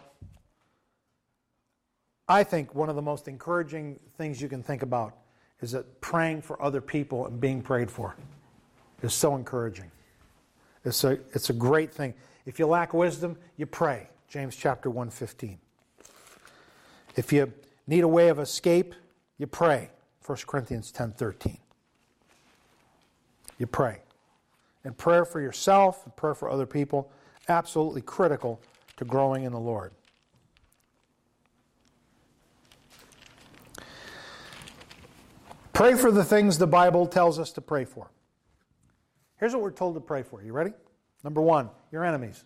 I think, one of the most encouraging things you can think about is that praying for other people and being prayed for is so encouraging. It's a, it's a great thing. If you lack wisdom, you pray. James chapter one fifteen. If you need a way of escape, you pray. First Corinthians ten thirteen. You pray. And prayer for yourself and prayer for other people, absolutely critical to growing in the Lord. Pray for the things the Bible tells us to pray for. Here's what we're told to pray for. You ready? Number one, your enemies.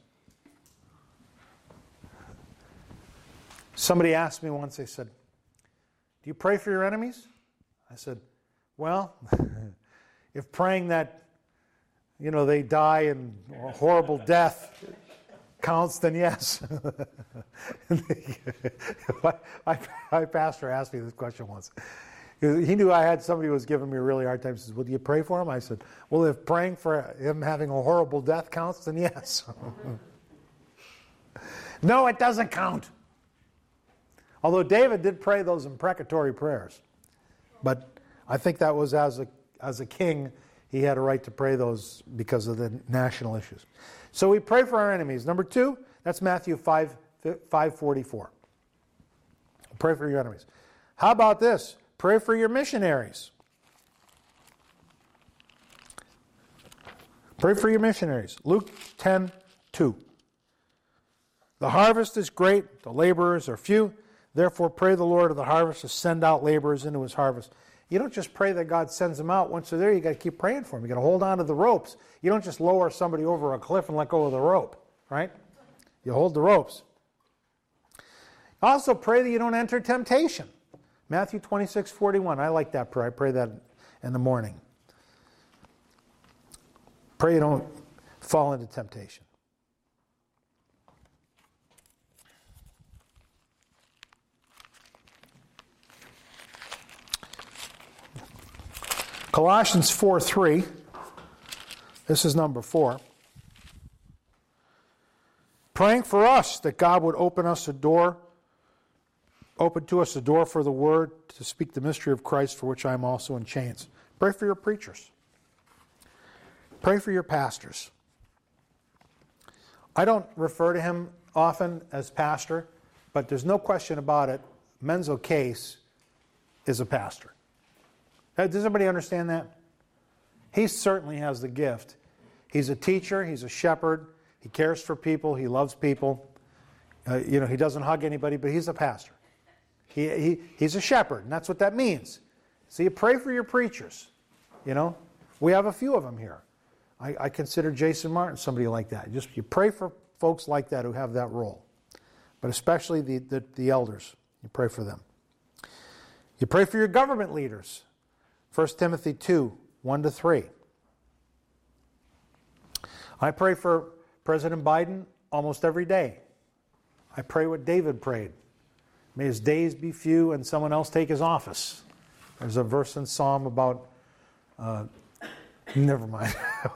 Somebody asked me once, they said, do you pray for your enemies? I said, well, if praying that, you know, they die in a horrible death counts, then yes. my, my, my pastor asked me this question once. He knew I had somebody who was giving me a really hard time. He says, well, do you pray for him? I said, well, if praying for him having a horrible death counts, then yes. No, it doesn't count. Although David did pray those imprecatory prayers. But I think that was as a, as a king, he had a right to pray those because of the national issues. So we pray for our enemies. Number two, that's Matthew five forty-four. Pray for your enemies. How about this? Pray for your missionaries. Pray for your missionaries. Luke ten two. The harvest is great, the laborers are few. Therefore pray the Lord of the harvest to send out laborers into his harvest. You don't just pray that God sends them out. Once they're there, you got to keep praying for them. You got to hold on to the ropes. You don't just lower somebody over a cliff and let go of the rope, right? You hold the ropes. Also pray that you don't enter temptation. Matthew twenty-six forty-one. I like that prayer. I pray that in the morning. Pray you don't fall into temptation. Colossians four three. This is number four. Praying for us that God would open us a door, open to us a door for the word to speak the mystery of Christ, for which I am also in chains. Pray for your preachers. Pray for your pastors. I don't refer to him often as pastor, but there's no question about it. Menzo Case is a pastor. Does everybody understand that? He certainly has the gift. He's a teacher. He's a shepherd. He cares for people. He loves people. Uh, you know, he doesn't hug anybody, but he's a pastor. He, he He's a shepherd, and that's what that means. So you pray for your preachers. You know, we have a few of them here. I, I consider Jason Martin somebody like that. Just you pray for folks like that who have that role, but especially the, the, the elders. You pray for them. You pray for your government leaders. First Timothy two, one to three. I pray for President Biden almost every day. I pray what David prayed. May his days be few and someone else take his office. There's a verse in Psalm about, uh, never mind,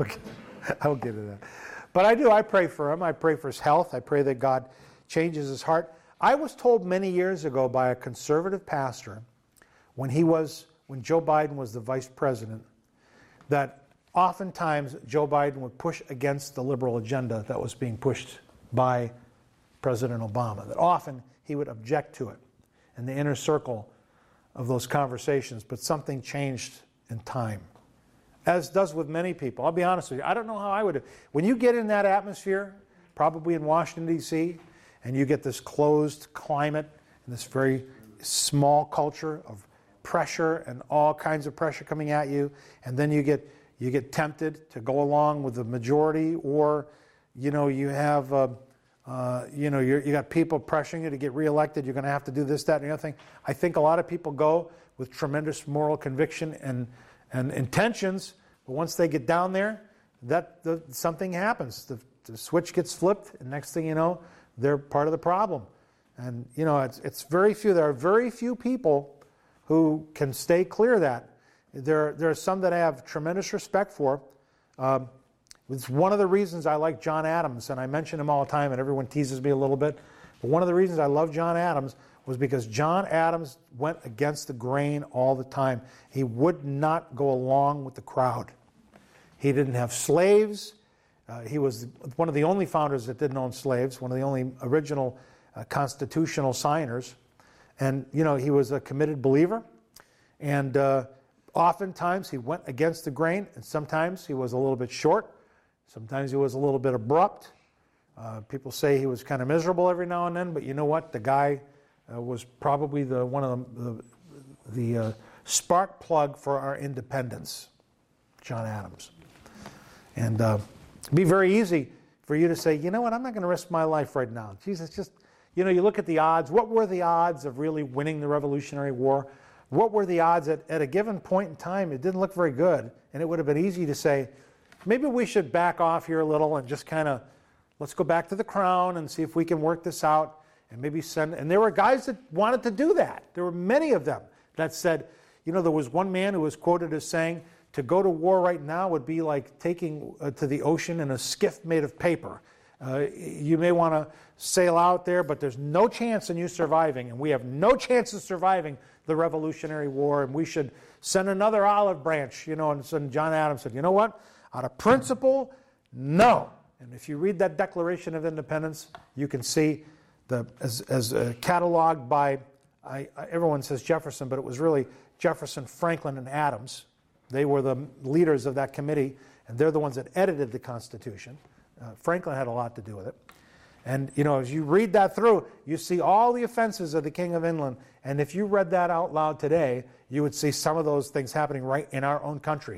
I'll get to that. But I do, I pray for him. I pray for his health. I pray that God changes his heart. I was told many years ago by a conservative pastor, when he was, when Joe Biden was the vice president, that oftentimes Joe Biden would push against the liberal agenda that was being pushed by President Obama. That often he would object to it in the inner circle of those conversations, but something changed in time. As does with many people. I'll be honest with you, I don't know how I would have. When you get in that atmosphere, probably in Washington, D C, and you get this closed climate and this very small culture of pressure and all kinds of pressure coming at you, and then you get you get tempted to go along with the majority, or you know you have uh, uh, you know you're, you got people pressuring you to get reelected. You're going to have to do this, that, and the other thing. I think a lot of people go with tremendous moral conviction and and intentions, but once they get down there, that the, something happens. The, the switch gets flipped, and next thing you know, they're part of the problem. And you know, it's it's very few. There are very few people who can stay clear of that. There, there are some that I have tremendous respect for. Um, it's one of the reasons I like John Adams, and I mention him all the time, and everyone teases me a little bit. But one of the reasons I love John Adams was because John Adams went against the grain all the time. He would not go along with the crowd. He didn't have slaves. Uh, he was one of the only founders that didn't own slaves, one of the only original uh, constitutional signers. And, you know, he was a committed believer. And uh, oftentimes he went against the grain, and sometimes he was a little bit short. Sometimes he was a little bit abrupt. Uh, people say he was kind of miserable every now and then, but you know what? The guy uh, was probably the one of the, the, the uh, spark plug for our independence, John Adams. And uh, it'd be very easy for you to say, you know what, I'm not going to risk my life right now. Jesus, just, you know, you look at the odds. What were the odds of really winning the Revolutionary War? What were the odds at, at a given point in time? It didn't look very good. And it would have been easy to say, maybe we should back off here a little and just kind of, let's go back to the crown and see if we can work this out and maybe send. And there were guys that wanted to do that. There were many of them that said, you know, there was one man who was quoted as saying, to go to war right now would be like taking uh, to the ocean in a skiff made of paper. Uh, you may want to sail out there, but there's no chance in you surviving, and we have no chance of surviving the Revolutionary War, and we should send another olive branch, you know. And so John Adams said, you know what, out of principle, no. And if you read that Declaration of Independence, you can see, the as, as uh, cataloged by, I, I, everyone says Jefferson, but it was really Jefferson, Franklin, and Adams. They were the leaders of that committee, and they're the ones that edited the Constitution. Uh, Franklin had a lot to do with it. And, you know, as you read that through, you see all the offenses of the King of England. And if you read that out loud today, you would see some of those things happening right in our own country.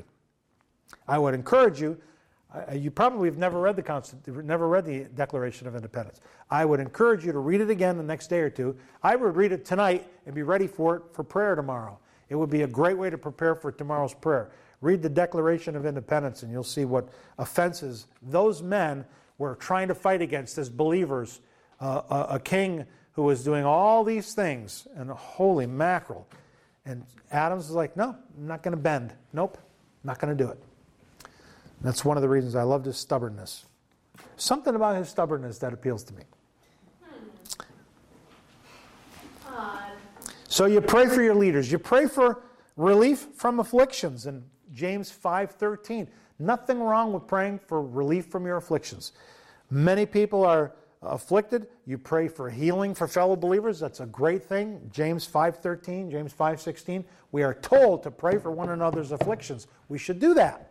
I would encourage you, uh, you probably have never read the Constitution, never read the Declaration of Independence. I would encourage you to read it again the next day or two. I would read it tonight and be ready for it for prayer tomorrow. It would be a great way to prepare for tomorrow's prayer. Read the Declaration of Independence and you'll see what offenses those men were trying to fight against as believers. Uh, a, a king who was doing all these things, and holy mackerel. And Adams was like, no, I'm not going to bend. Nope, not going to do it. That's one of the reasons I loved his stubbornness. Something about his stubbornness that appeals to me. Hmm. Odd. So you pray for your leaders. You pray for relief from afflictions in James five thirteen. Nothing wrong with praying for relief from your afflictions. Many people are afflicted. You pray for healing for fellow believers. That's a great thing. James five thirteen, James five sixteen. We are told to pray for one another's afflictions. We should do that.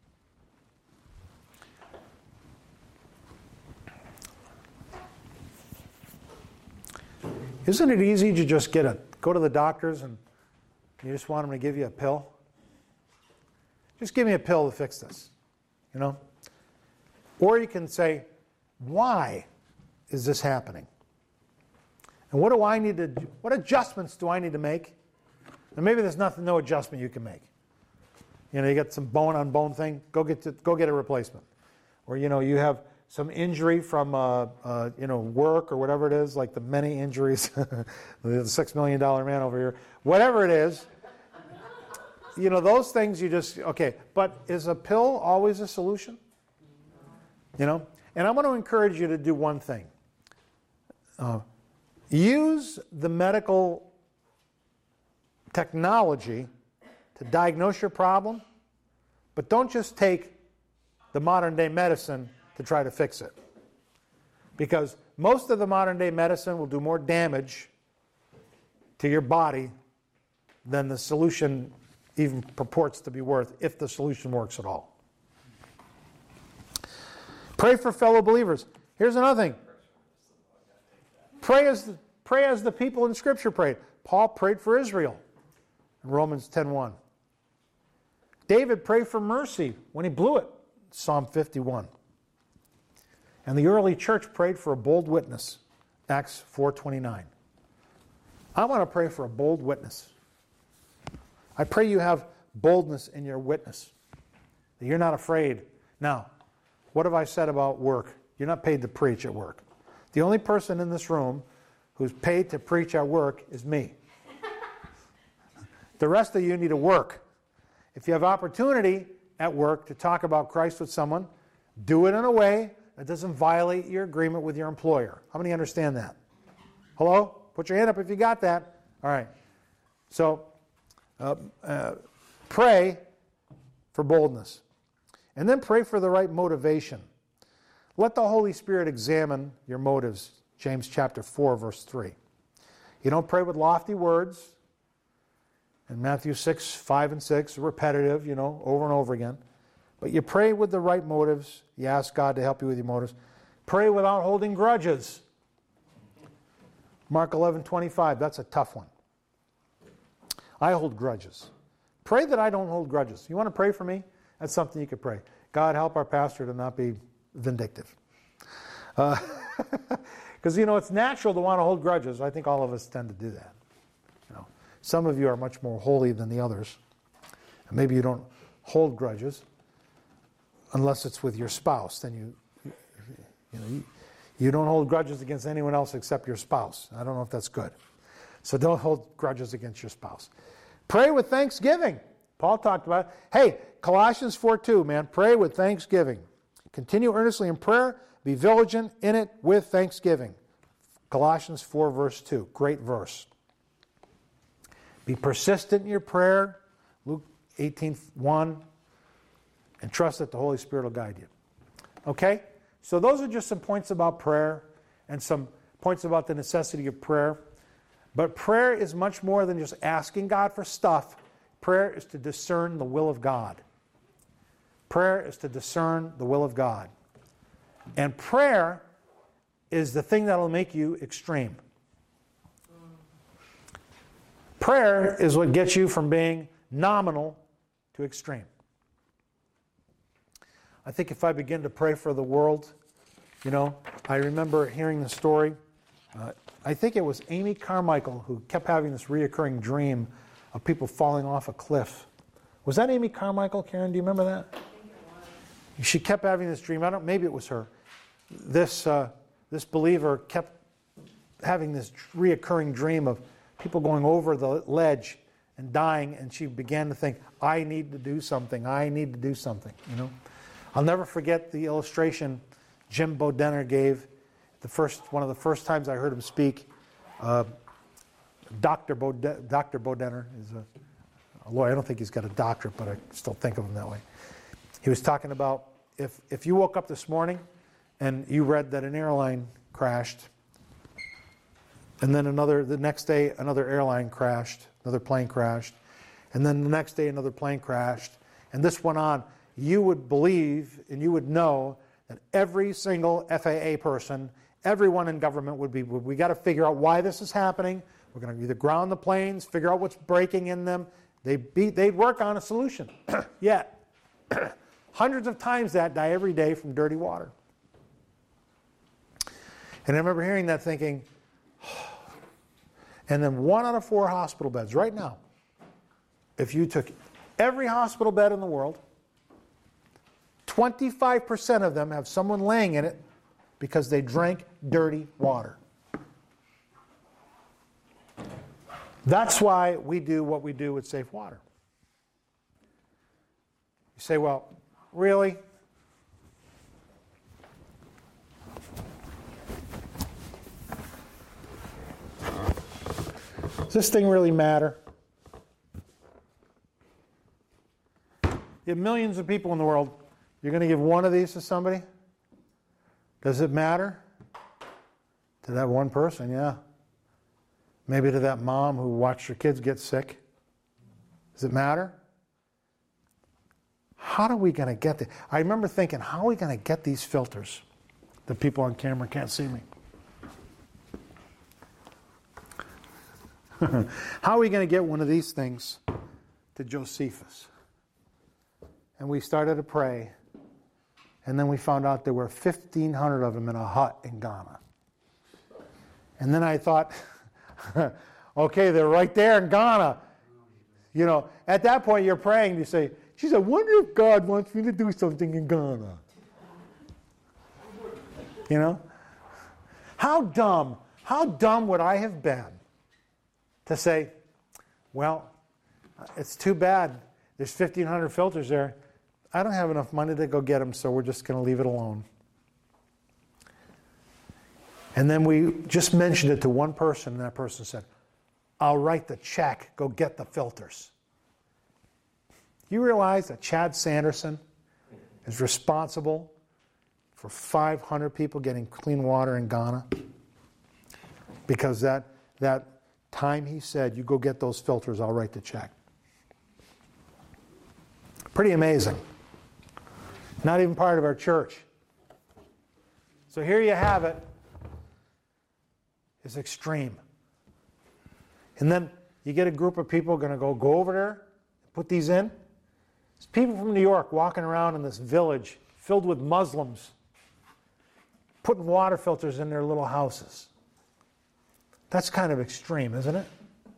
Isn't it easy to just get a go to the doctors and you just want them to give you a pill? Just give me a pill to fix this, you know? Or you can say, why is this happening? And what do I need to do? What adjustments do I need to make? And maybe there's nothing, no adjustment you can make. You know, you got some bone on bone thing, go get to, go get a replacement. or you know you have some injury from uh, uh, you know work or whatever it is, like the many injuries, the six million dollar man over here, whatever it is. You know, those things you just, okay. But is a pill always a solution? You know? And I'm going to encourage you to do one thing. Uh, use the medical technology to diagnose your problem, but don't just take the modern day medicine to try to fix it. Because most of the modern day medicine will do more damage to your body than the solution even purports to be worth, if the solution works at all. Pray for fellow believers. Here's another thing. Pray as, pray as the people in Scripture prayed. Paul prayed for Israel in Romans ten one. David prayed for mercy when he blew it, Psalm fifty-one. And the early church prayed for a bold witness, Acts four twenty-nine. I want to pray for a bold witness. I pray you have boldness in your witness, that you're not afraid. Now, what have I said about work? You're not paid to preach at work. The only person in this room who's paid to preach at work is me. The rest of you need to work. If you have opportunity at work to talk about Christ with someone, do it in a way that doesn't violate your agreement with your employer. How many understand that? Hello? Put your hand up if you got that. All right. So, Uh, uh, pray for boldness. And then pray for the right motivation. Let the Holy Spirit examine your motives. James chapter four, verse three. You don't pray with lofty words. And Matthew six, five and six, repetitive, you know, over and over again. But you pray with the right motives. You ask God to help you with your motives. Pray without holding grudges. Mark eleven, twenty-five, that's a tough one. I hold grudges. Pray that I don't hold grudges. You want to pray for me? That's something you could pray. God, help our pastor to not be vindictive. Because, uh, you know, it's natural to want to hold grudges. I think all of us tend to do that. You know, some of you are much more holy than the others. And maybe you don't hold grudges unless it's with your spouse. Then you, you know, you, you don't hold grudges against anyone else except your spouse. I don't know if that's good. So don't hold grudges against your spouse. Pray with thanksgiving. Paul talked about it. Hey, Colossians four two, man, pray with thanksgiving. Continue earnestly in prayer. Be vigilant in it with thanksgiving. Colossians four, verse two. Great verse. Be persistent in your prayer. Luke eighteen one. And trust that the Holy Spirit will guide you. Okay? So those are just some points about prayer and some points about the necessity of prayer. But prayer is much more than just asking God for stuff. Prayer is to discern the will of God. Prayer is to discern the will of God. And prayer is the thing that will make you extreme. Prayer is what gets you from being nominal to extreme. I think if I begin to pray for the world, you know, I remember hearing the story. Uh, I think it was Amy Carmichael who kept having this reoccurring dream of people falling off a cliff. Was that Amy Carmichael, Karen? Do you remember that? I think it was. She kept having this dream. I don't. Maybe it was her. This uh, this believer kept having this reoccurring dream of people going over the ledge and dying, and she began to think, "I need to do something. I need to do something." You know, I'll never forget the illustration Jim Bodenner gave. The first one of the first times I heard him speak, uh, Doctor Bode, Doctor Bodenner is a, a lawyer. I don't think he's got a doctorate, but I still think of him that way. He was talking about if if you woke up this morning and you read that an airline crashed, and then another the next day another airline crashed, another plane crashed, and then the next day another plane crashed, and this went on, you would believe and you would know that every single F A A person, everyone in government would be, we got to figure out why this is happening. We're going to either ground the planes, figure out what's breaking in them. They'd, be, they'd work on a solution. Yet, hundreds of times that die every day from dirty water. And I remember hearing that thinking, and then one out of four hospital beds right now, if you took every hospital bed in the world, twenty-five percent of them have someone laying in it because they drank dirty water. That's why we do what we do with Safe Water. You say, well, really? Does this thing really matter? You have millions of people in the world. You're going to give one of these to somebody? Does it matter? To that one person, yeah. Maybe to that mom who watched her kids get sick. Does it matter? How are we going to get this? I remember thinking, how are we going to get these filters? The people on camera can't see me. How are we going to get one of these things to Josephus? And we started to pray. And then we found out there were fifteen hundred of them in a hut in Ghana. And then I thought, okay, they're right there in Ghana. You know, at that point you're praying, you say, geez, I wonder if God wants me to do something in Ghana. You know? How dumb, how dumb would I have been to say, well, it's too bad. There's fifteen hundred filters there. I don't have enough money to go get them, so we're just going to leave it alone. And then we just mentioned it to one person, and that person said, I'll write the check, go get the filters. You realize that Chad Sanderson is responsible for five hundred people getting clean water in Ghana? Because that, that time he said, you go get those filters, I'll write the check. Pretty amazing. Not even part of our church. So here you have it. It's extreme. And then you get a group of people going to go, go over there, put these in. There's people from New York walking around in this village filled with Muslims, putting water filters in their little houses. That's kind of extreme, isn't it?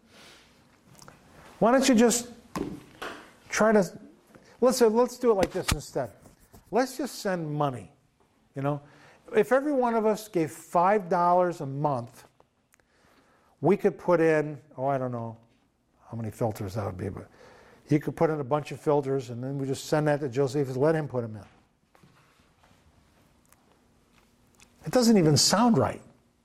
Why don't you just try to... Let's, let's do it like this instead. Let's just send money, you know. If every one of us gave five dollars a month, we could put in, oh, I don't know how many filters that would be, but you could put in a bunch of filters, and then we just send that to Josephus, let him put them in. It doesn't even sound right.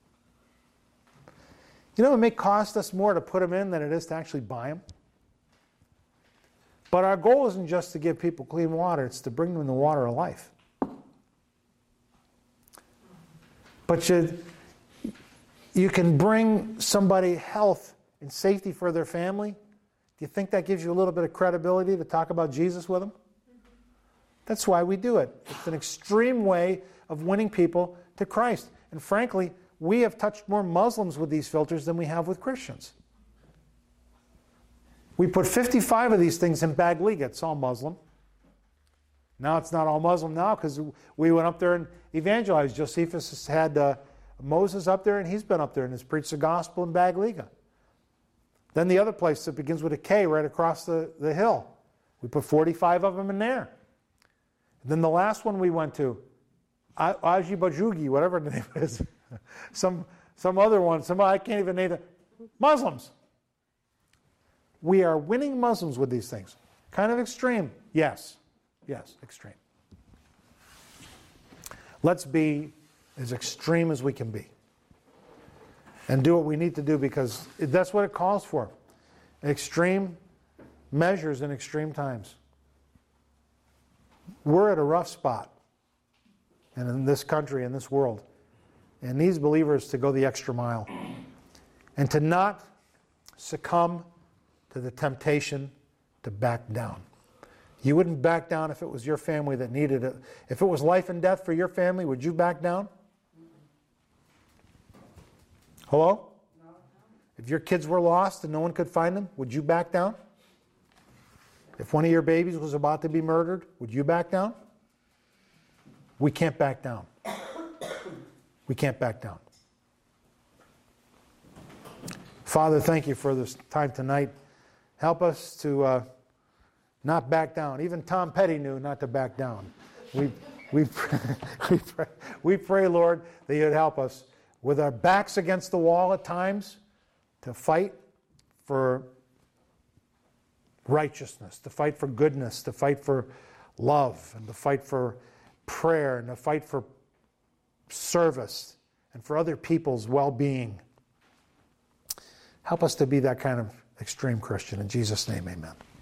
You know, it may cost us more to put them in than it is to actually buy them. But our goal isn't just to give people clean water, it's to bring them the water of life. But you, you can bring somebody health and safety for their family. Do you think that gives you a little bit of credibility to talk about Jesus with them? That's why we do it. It's an extreme way of winning people to Christ. And frankly, we have touched more Muslims with these filters than we have with Christians. We put fifty-five of these things in Bagliga. It's all Muslim. Now it's not all Muslim now because we went up there and evangelized. Josephus has had uh, Moses up there, and he's been up there and has preached the gospel in Bagliga. Then the other place that begins with a K right across the, the hill. We put forty-five of them in there. And then the last one we went to, Aji Bajugi, whatever the name is. some, some other one, somebody I can't even name it. Muslims. We are winning Muslims with these things. Kind of extreme. Yes. Yes, extreme. Let's be as extreme as we can be. And do what we need to do because that's what it calls for. Extreme measures in extreme times. We're at a rough spot. And in this country, in this world. And these believers to go the extra mile. And to not succumb to the temptation to back down. You wouldn't back down if it was your family that needed it. If it was life and death for your family, would you back down? Hello? No. If your kids were lost and no one could find them, would you back down? If one of your babies was about to be murdered, would you back down? We can't back down. We can't back down. Father, thank you for this time tonight. Help us to uh, not back down. Even Tom Petty knew not to back down. we, we, pray, we, pray, we pray, Lord, that you'd help us with our backs against the wall at times to fight for righteousness, to fight for goodness, to fight for love, and to fight for prayer, and to fight for service, and for other people's well-being. Help us to be that kind of extreme Christian. In Jesus' name, amen.